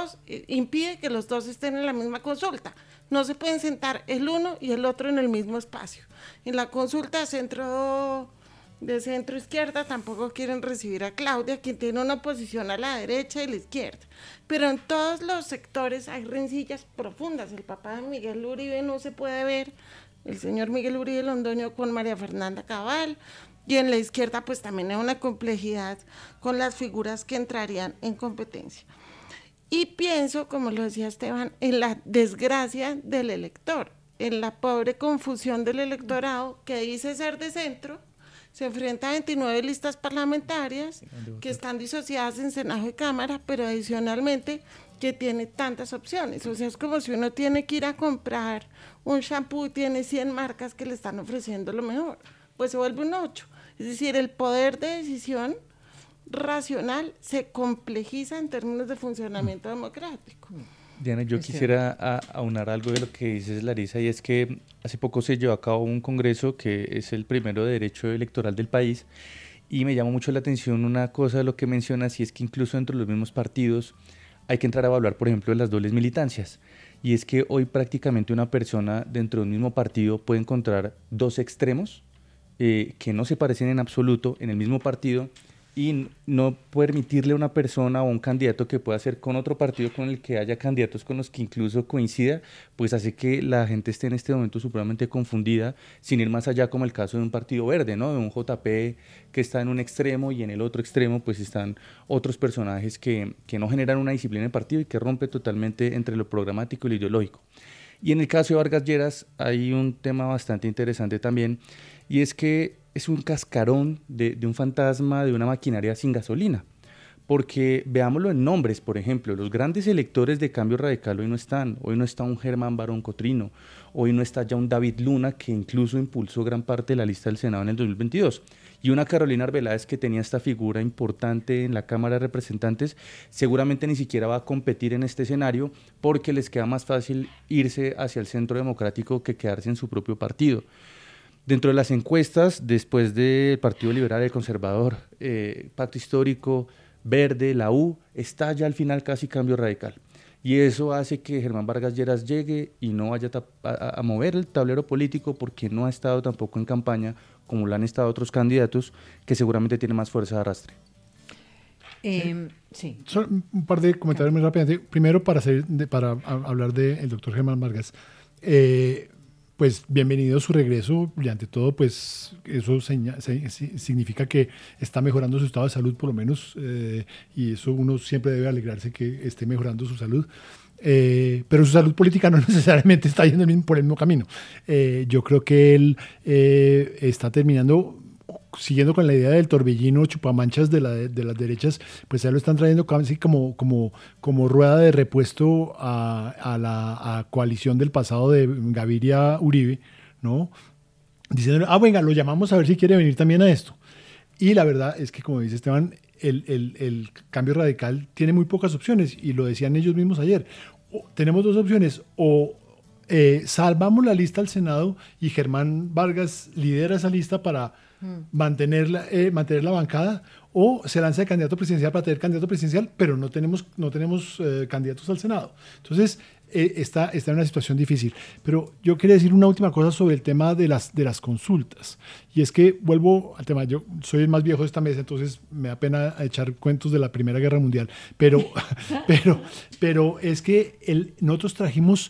Speaker 12: impide que los dos estén en la misma consulta. No se pueden sentar el uno y el otro en el mismo espacio. En la consulta de centro izquierda tampoco quieren recibir a Claudia, quien tiene una oposición a la derecha y la izquierda. Pero en todos los sectores hay rencillas profundas. El papá de Miguel Uribe no se puede ver, el señor Miguel Uribe Londoño, con María Fernanda Cabal, y en la izquierda pues también hay una complejidad con las figuras que entrarían en competencia. Y pienso, como lo decía Esteban, en la desgracia del elector, en la pobre confusión del electorado que dice ser de centro, se enfrenta a 29 listas parlamentarias que están disociadas en Senado y Cámara, pero adicionalmente que tiene tantas opciones. O sea, es como si uno tiene que ir a comprar un shampoo y tiene 100 marcas que le están ofreciendo lo mejor, pues se vuelve un 8. Es decir, el poder de decisión racional se complejiza en términos de funcionamiento democrático.
Speaker 15: Diana, yo quisiera aunar algo de lo que dices, Larisa, y es que hace poco se llevó a cabo un congreso que es el primero de derecho electoral del país, y me llama mucho la atención una cosa de lo que mencionas, y es que incluso dentro de los mismos partidos hay que entrar a evaluar, por ejemplo, las dobles militancias, y es que hoy prácticamente una persona dentro de un mismo partido puede encontrar dos extremos que no se parecen en absoluto en el mismo partido, y no permitirle a una persona o un candidato que pueda ser con otro partido con el que haya candidatos con los que incluso coincida, pues hace que la gente esté en este momento supremamente confundida, sin ir más allá, como el caso de un partido verde, ¿no? De un JP que está en un extremo, y en el otro extremo pues están otros personajes que no generan una disciplina de partido y que rompe totalmente entre lo programático y lo ideológico. Y en el caso de Vargas Lleras hay un tema bastante interesante también, y es que es un cascarón de un fantasma de una maquinaria sin gasolina, porque veámoslo en nombres. Por ejemplo, los grandes electores de Cambio Radical hoy no está un Germán Barón Cotrino, hoy no está ya un David Luna, que incluso impulsó gran parte de la lista del Senado en el 2022, y una Carolina Arbeláez que tenía esta figura importante en la Cámara de Representantes, seguramente ni siquiera va a competir en este escenario porque les queda más fácil irse hacia el centro democrático que quedarse en su propio partido. Dentro de las encuestas, después del Partido Liberal, el Conservador, Pacto Histórico, Verde, la U, está ya al final casi Cambio Radical. Y eso hace que Germán Vargas Lleras llegue y no vaya a mover el tablero político porque no ha estado tampoco en campaña como lo han estado otros candidatos que seguramente tienen más fuerza de arrastre.
Speaker 2: Sí.
Speaker 14: Solo un par de comentarios muy rápidamente. Primero, para hablar del doctor Germán Vargas. Pues bienvenido a su regreso y ante todo pues eso significa que está mejorando su estado de salud por lo menos y eso uno siempre debe alegrarse que esté mejorando su salud, pero su salud política no necesariamente está yendo por el mismo camino. Yo creo que él está terminando siguiendo con la idea del torbellino chupamanchas de las derechas, pues ya lo están trayendo casi como rueda de repuesto a la coalición del pasado de Gaviria Uribe, ¿no? Diciendo, venga, lo llamamos a ver si quiere venir también a esto. Y la verdad es que, como dice Esteban, el Cambio Radical tiene muy pocas opciones, y lo decían ellos mismos ayer. Tenemos dos opciones, o salvamos la lista al Senado y Germán Vargas lidera esa lista para mantener la bancada, o se lanza de candidato presidencial para tener candidato presidencial, pero no tenemos candidatos al Senado. Entonces está en una situación difícil. Pero yo quería decir una última cosa sobre el tema de las consultas, y es que vuelvo al tema. Yo soy el más viejo de esta mesa, entonces me da pena echar cuentos de la Primera Guerra Mundial, pero es que nosotros trajimos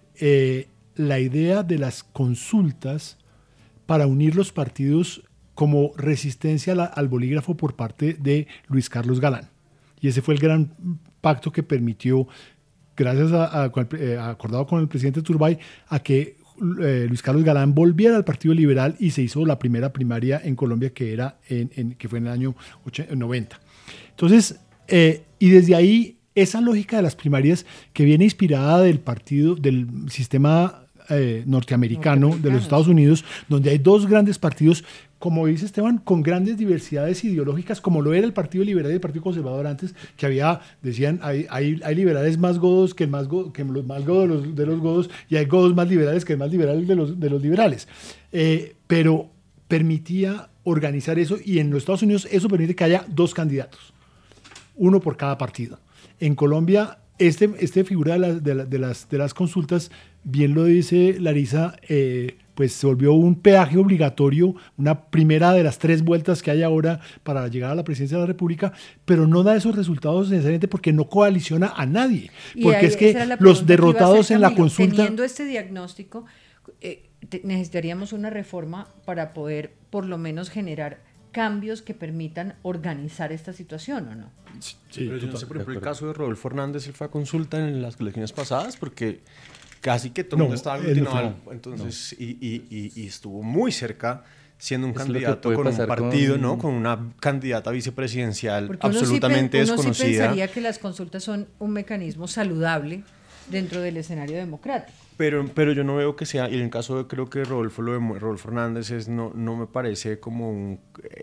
Speaker 14: la idea de las consultas para unir los partidos como resistencia al bolígrafo por parte de Luis Carlos Galán. Y ese fue el gran pacto que permitió, gracias acordado con el presidente Turbay, a que Luis Carlos Galán volviera al Partido Liberal y se hizo la primera primaria en Colombia, que fue en el año 90. Entonces, y desde ahí, esa lógica de las primarias que viene inspirada del sistema norteamericano de los Estados Unidos, donde hay dos grandes partidos, como dice Esteban, con grandes diversidades ideológicas, como lo era el Partido Liberal y el Partido Conservador antes, que decían, hay liberales más godos que los más godos de los godos, y hay godos más liberales que más liberales de los liberales. Pero permitía organizar eso, y en los Estados Unidos eso permite que haya dos candidatos, uno por cada partido. En Colombia, figura de las consultas, bien lo dice Larisa, pues se volvió un peaje obligatorio, una primera de las 3 vueltas que hay ahora para llegar a la presidencia de la República, pero no da esos resultados necesariamente porque no coaliciona a nadie. Porque es que los derrotados en la consulta...
Speaker 2: Teniendo este diagnóstico, necesitaríamos una reforma para poder por lo menos generar cambios que permitan organizar esta situación, ¿o no?
Speaker 13: Sí, pero yo no sé, por ejemplo, el caso de Rodolfo Hernández, él fue a consulta en las elecciones pasadas porque casi que todo el mundo estaba aglutinado, entonces, y estuvo muy cerca siendo un candidato con un partido, con una candidata vicepresidencial absolutamente desconocida. Uno sí
Speaker 2: pensaría que las consultas son un mecanismo saludable dentro del escenario democrático.
Speaker 13: Pero yo no veo que sea, y en el caso de, creo que Rodolfo Hernández no me parece como un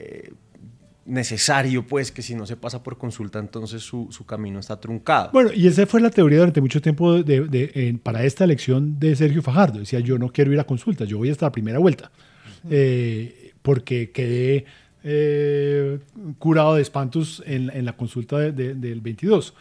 Speaker 13: necesario, pues, que si no se pasa por consulta, entonces su camino está truncado.
Speaker 14: Bueno, y esa fue la teoría durante mucho tiempo para esta elección de Sergio Fajardo. Decía, yo no quiero ir a consulta, yo voy hasta la primera vuelta, porque quedé curado de espantos en la consulta del 22.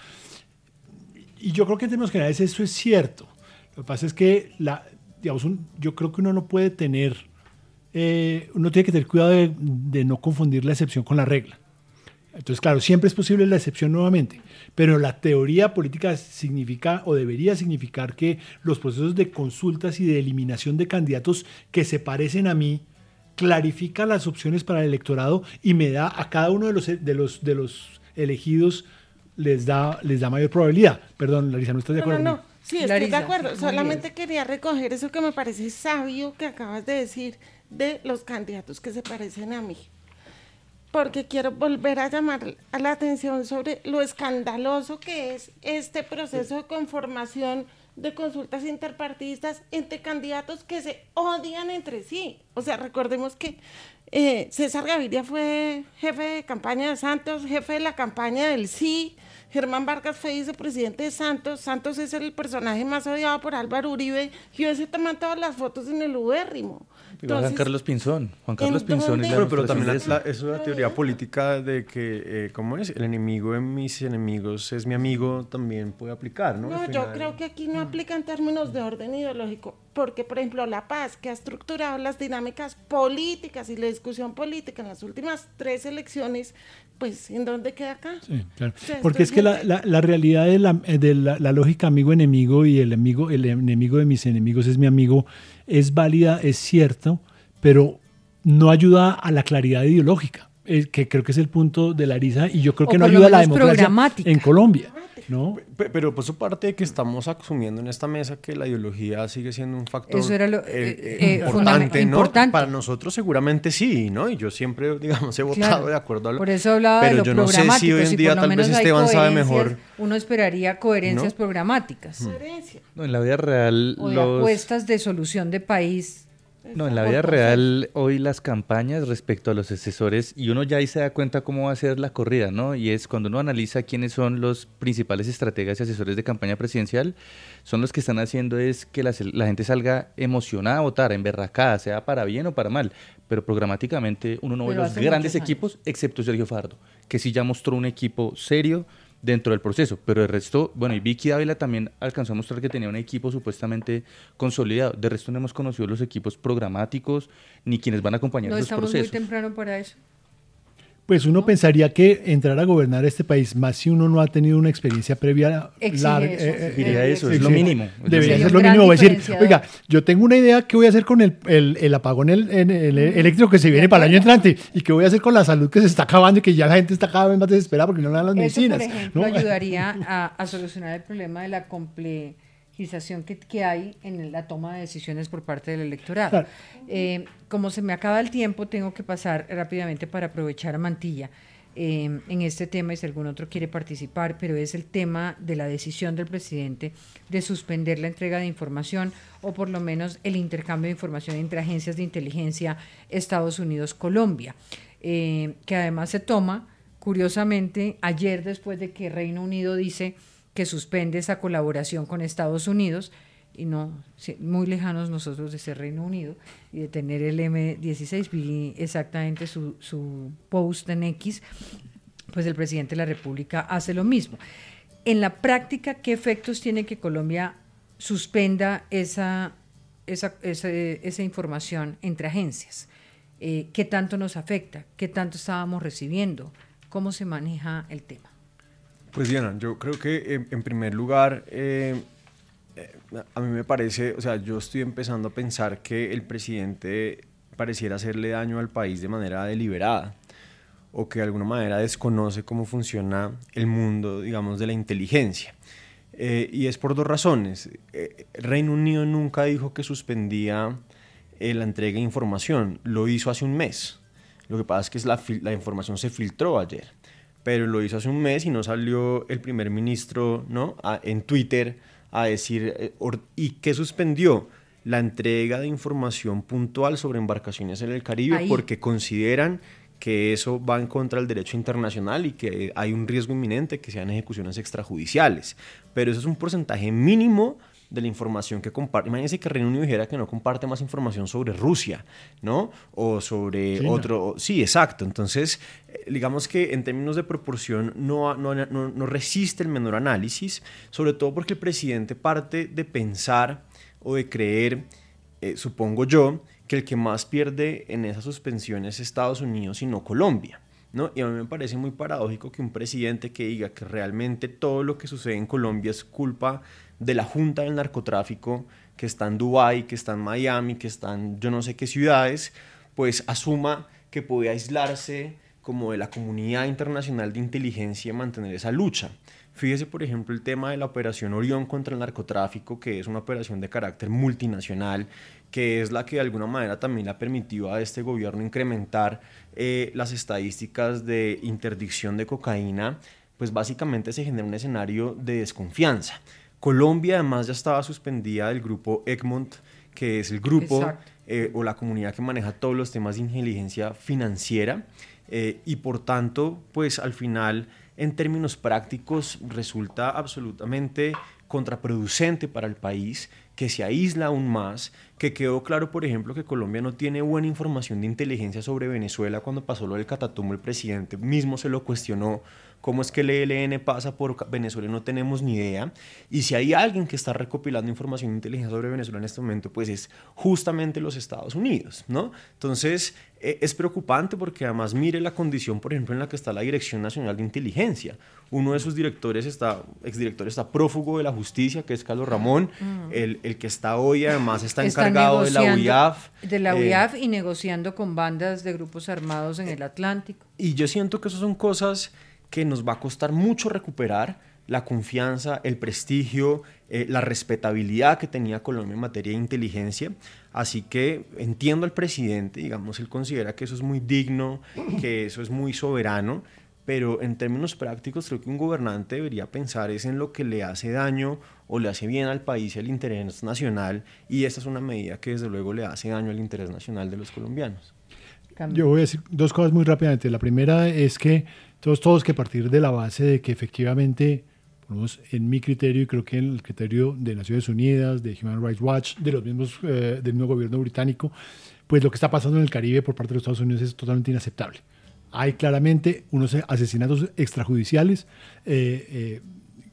Speaker 14: Y yo creo que en términos generales eso es cierto. Lo que pasa es que yo creo que uno no puede tener, uno tiene que tener cuidado de no confundir la excepción con la regla. Entonces, claro, siempre es posible la excepción nuevamente, pero la teoría política significa o debería significar que los procesos de consultas y de eliminación de candidatos que se parecen a mí clarifica las opciones para el electorado y me da a cada uno de los elegidos les da mayor probabilidad. Perdón, Larisa, ¿no estás de acuerdo?
Speaker 12: No. Sí, estoy de acuerdo. Solamente quería recoger eso que me parece sabio que acabas de decir de los candidatos que se parecen a mí. Porque quiero volver a llamar a la atención sobre lo escandaloso que es este proceso de conformación de consultas interpartidistas entre candidatos que se odian entre sí. O sea, recordemos que César Gaviria fue jefe de campaña de Santos, jefe de la campaña del sí. Germán Vargas fue vicepresidente de Santos. Santos es el personaje más odiado por Álvaro Uribe. Y hoy se toman todas las fotos en el ubérrimo.
Speaker 15: Juan Carlos Pinzón. Juan Carlos Pinzón.
Speaker 13: Pero también es una teoría política de que, ¿cómo es? El enemigo de mis enemigos es mi amigo, también puede aplicar, ¿no?
Speaker 12: No, yo creo que aquí no aplica en términos de orden ideológico. Porque, por ejemplo, la paz, que ha estructurado las dinámicas políticas y la discusión política en las últimas 3 elecciones, pues, ¿en dónde queda acá?
Speaker 14: Sí, claro. O sea, porque es que la realidad de la lógica amigo-enemigo y el enemigo de mis enemigos es mi amigo es válida, es cierto, pero no ayuda a la claridad ideológica, que creo que es el punto de Larisa, y yo creo que no ayuda a la democracia en Colombia. ¿No?
Speaker 13: Pero por eso parte de que estamos asumiendo en esta mesa que la ideología sigue siendo un factor importante, ¿no? Para nosotros seguramente sí, ¿no? Y yo siempre, digamos, he votado de acuerdo a lo...
Speaker 2: Por eso hablaba de lo programático.
Speaker 13: Pero yo no sé si hoy en día tal vez Esteban sabe mejor.
Speaker 2: Uno esperaría coherencias programáticas.
Speaker 15: No, en la vida real...
Speaker 2: O de apuestas de solución de país.
Speaker 15: No, en la vida real, hoy las campañas respecto a los asesores, y uno ya ahí se da cuenta cómo va a ser la corrida, ¿no? Y es cuando uno analiza quiénes son los principales estrategas y asesores de campaña presidencial, son los que están haciendo es que la gente salga emocionada a votar, emberracada, sea para bien o para mal, pero programáticamente uno no ve los grandes equipos, excepto Sergio Fajardo, que sí ya mostró un equipo serio dentro del proceso, pero de resto, bueno, y Vicky Dávila también alcanzó a mostrar que tenía un equipo supuestamente consolidado. De resto no hemos conocido los equipos programáticos ni quienes van a acompañar los procesos.
Speaker 2: No estamos muy temprano para eso.
Speaker 14: Pues uno pensaría que entrar a gobernar este país, más si uno no ha tenido una experiencia previa larga.
Speaker 15: Diría eso, es lo mínimo.
Speaker 14: Debería ser lo mínimo. Decir, oiga, yo tengo una idea, ¿qué voy a hacer con el apagón eléctrico que se viene para el año entrante? ¿Y qué voy a hacer con la salud que se está acabando y que ya la gente está cada vez más desesperada porque no le dan las medicinas?
Speaker 2: Eso, por ejemplo, ¿no? Ayudaría a solucionar el problema de la complejización que hay en la toma de decisiones por parte del electorado. Claro. Como se me acaba el tiempo, tengo que pasar rápidamente para aprovechar a Mantilla en este tema, y si algún otro quiere participar, pero es el tema de la decisión del presidente de suspender la entrega de información, o por lo menos el intercambio de información entre agencias de inteligencia Estados Unidos-Colombia, que además se toma, curiosamente, ayer, después de que Reino Unido dice que suspende esa colaboración con Estados Unidos, y no, muy lejanos nosotros de ser Reino Unido y de tener el M16, vi exactamente su post en X, pues el presidente de la República hace lo mismo. En la práctica, ¿qué efectos tiene que Colombia suspenda esa información entre agencias? ¿Qué tanto nos afecta? ¿Qué tanto estábamos recibiendo? ¿Cómo se maneja el tema?
Speaker 13: Pues Diana, yo creo que en primer lugar, a mí me parece, o sea, yo estoy empezando a pensar que el presidente pareciera hacerle daño al país de manera deliberada, o que de alguna manera desconoce cómo funciona el mundo, digamos, de la inteligencia. Y es por 2 razones. Reino Unido nunca dijo que suspendía la entrega de información, lo hizo hace un mes. Lo que pasa es que la información se filtró ayer, pero lo hizo hace un mes y no salió el primer ministro, ¿no?, en Twitter a decir, ¿y qué suspendió? La entrega de información puntual sobre embarcaciones en el Caribe, porque consideran que eso va en contra del derecho internacional y que hay un riesgo inminente que sean ejecuciones extrajudiciales. Pero eso es un porcentaje mínimo de la información que comparte. Imagínense que Reino Unido dijera que no comparte más información sobre Rusia, ¿no? O sobre China. Otro... Sí, exacto. Entonces, digamos que en términos de proporción no resiste el menor análisis, sobre todo porque el presidente parte de pensar o de creer, supongo yo, que el que más pierde en esa suspensión es Estados Unidos y no Colombia, ¿no? Y a mí me parece muy paradójico que un presidente que diga que realmente todo lo que sucede en Colombia es culpa de la Junta del Narcotráfico, que está en Dubái, que está en Miami, que está en yo no sé qué ciudades, pues asuma que puede aislarse como de la comunidad internacional de inteligencia y mantener esa lucha. Fíjese, por ejemplo, el tema de la Operación Orión contra el narcotráfico, que es una operación de carácter multinacional, que es la que de alguna manera también le ha permitido a este gobierno incrementar las estadísticas de interdicción de cocaína. Pues básicamente se genera un escenario de desconfianza. Colombia además ya estaba suspendida del grupo Egmont, que es el grupo o la comunidad que maneja todos los temas de inteligencia financiera, y por tanto, pues al final, en términos prácticos, resulta absolutamente contraproducente para el país, que se aísla aún más, que quedó claro, por ejemplo, que Colombia no tiene buena información de inteligencia sobre Venezuela. Cuando pasó lo del Catatumbo, el presidente mismo se lo cuestionó. ¿Cómo es que el ELN pasa por Venezuela? No tenemos ni idea. Y si hay alguien que está recopilando información de inteligencia sobre Venezuela en este momento, pues es justamente los Estados Unidos, ¿no? Entonces, es preocupante porque además mire la condición, por ejemplo, en la que está la Dirección Nacional de Inteligencia. Uno de sus exdirectores está prófugo de la justicia, que es Carlos Ramón. El que está hoy además está encargado de la UIAF.
Speaker 2: De la UIAF y negociando con bandas de grupos armados en el Atlántico.
Speaker 13: Y yo siento que esas son cosas que nos va a costar mucho recuperar, la confianza, el prestigio, la respetabilidad que tenía Colombia en materia de inteligencia. Así que entiendo al presidente, digamos, él considera que eso es muy digno, que eso es muy soberano, pero en términos prácticos creo que un gobernante debería pensar es en lo que le hace daño o le hace bien al país y al interés nacional, y esta es una medida que desde luego le hace daño al interés nacional de los colombianos.
Speaker 14: Yo voy a decir dos cosas muy rápidamente. La primera es que todos que partir de la base de que efectivamente, en mi criterio y creo que en el criterio de Naciones Unidas, de Human Rights Watch, de los mismos, del mismo gobierno británico, pues lo que está pasando en el Caribe por parte de los Estados Unidos es totalmente inaceptable. Hay claramente unos asesinatos extrajudiciales que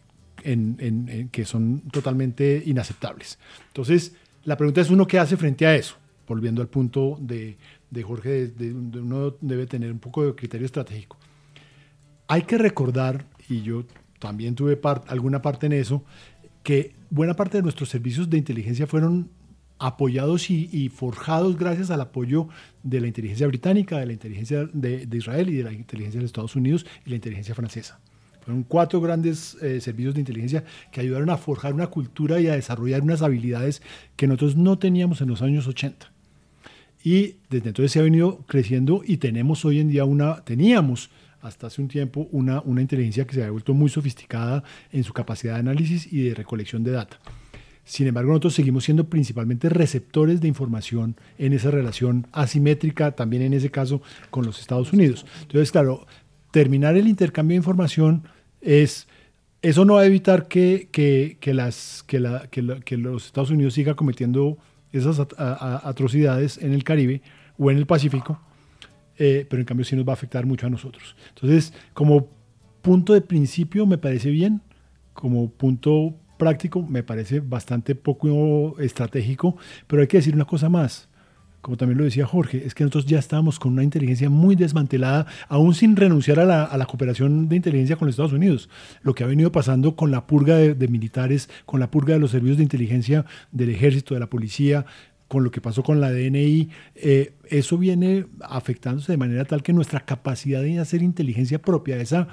Speaker 14: son totalmente inaceptables. Entonces, la pregunta es uno qué hace frente a eso, volviendo al punto de Jorge, uno debe tener un poco de criterio estratégico. Hay que recordar, y yo también tuve alguna parte en eso, que buena parte de nuestros servicios de inteligencia fueron apoyados y forjados gracias al apoyo de la inteligencia británica, de la inteligencia de Israel y de la inteligencia de los Estados Unidos y la inteligencia francesa. Fueron 4 grandes servicios de inteligencia que ayudaron a forjar una cultura y a desarrollar unas habilidades que nosotros no teníamos en los años 80. Y desde entonces se ha venido creciendo y teníamos hoy en día teníamos hasta hace un tiempo una inteligencia que se ha vuelto muy sofisticada en su capacidad de análisis y de recolección de data. Sin embargo, nosotros seguimos siendo principalmente receptores de información en esa relación asimétrica, también en ese caso con los Estados Unidos. Entonces, claro, terminar el intercambio de información eso no va a evitar que los Estados Unidos siga cometiendo esas atrocidades en el Caribe o en el Pacífico, pero en cambio sí nos va a afectar mucho a nosotros. Entonces, como punto de principio me parece bien, como punto práctico me parece bastante poco estratégico, pero hay que decir una cosa más, como también lo decía Jorge, es que nosotros ya estábamos con una inteligencia muy desmantelada, aún sin renunciar a la cooperación de inteligencia con los Estados Unidos. Lo que ha venido pasando con la purga de militares, con la purga de los servicios de inteligencia del ejército, de la policía, con lo que pasó con la DNI, eso viene afectándose de manera tal que nuestra capacidad de hacer inteligencia propia, esa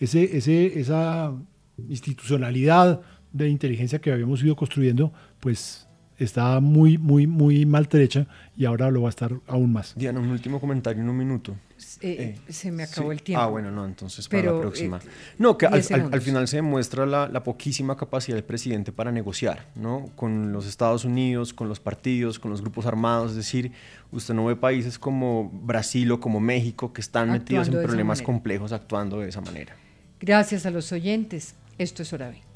Speaker 14: institucionalidad de inteligencia que habíamos ido construyendo, pues está muy, muy, muy maltrecha y ahora lo va a estar aún más.
Speaker 13: Diana, un último comentario en un minuto.
Speaker 2: Se me acabó el tiempo.
Speaker 13: Bueno, no, entonces para la próxima. No, que al final se demuestra la poquísima capacidad del presidente para negociar, ¿no? Con los Estados Unidos, con los partidos, con los grupos armados. Es decir, usted no ve países como Brasil o como México que están metidos en problemas complejos actuando de esa manera.
Speaker 2: Gracias a los oyentes. Esto es Hora B.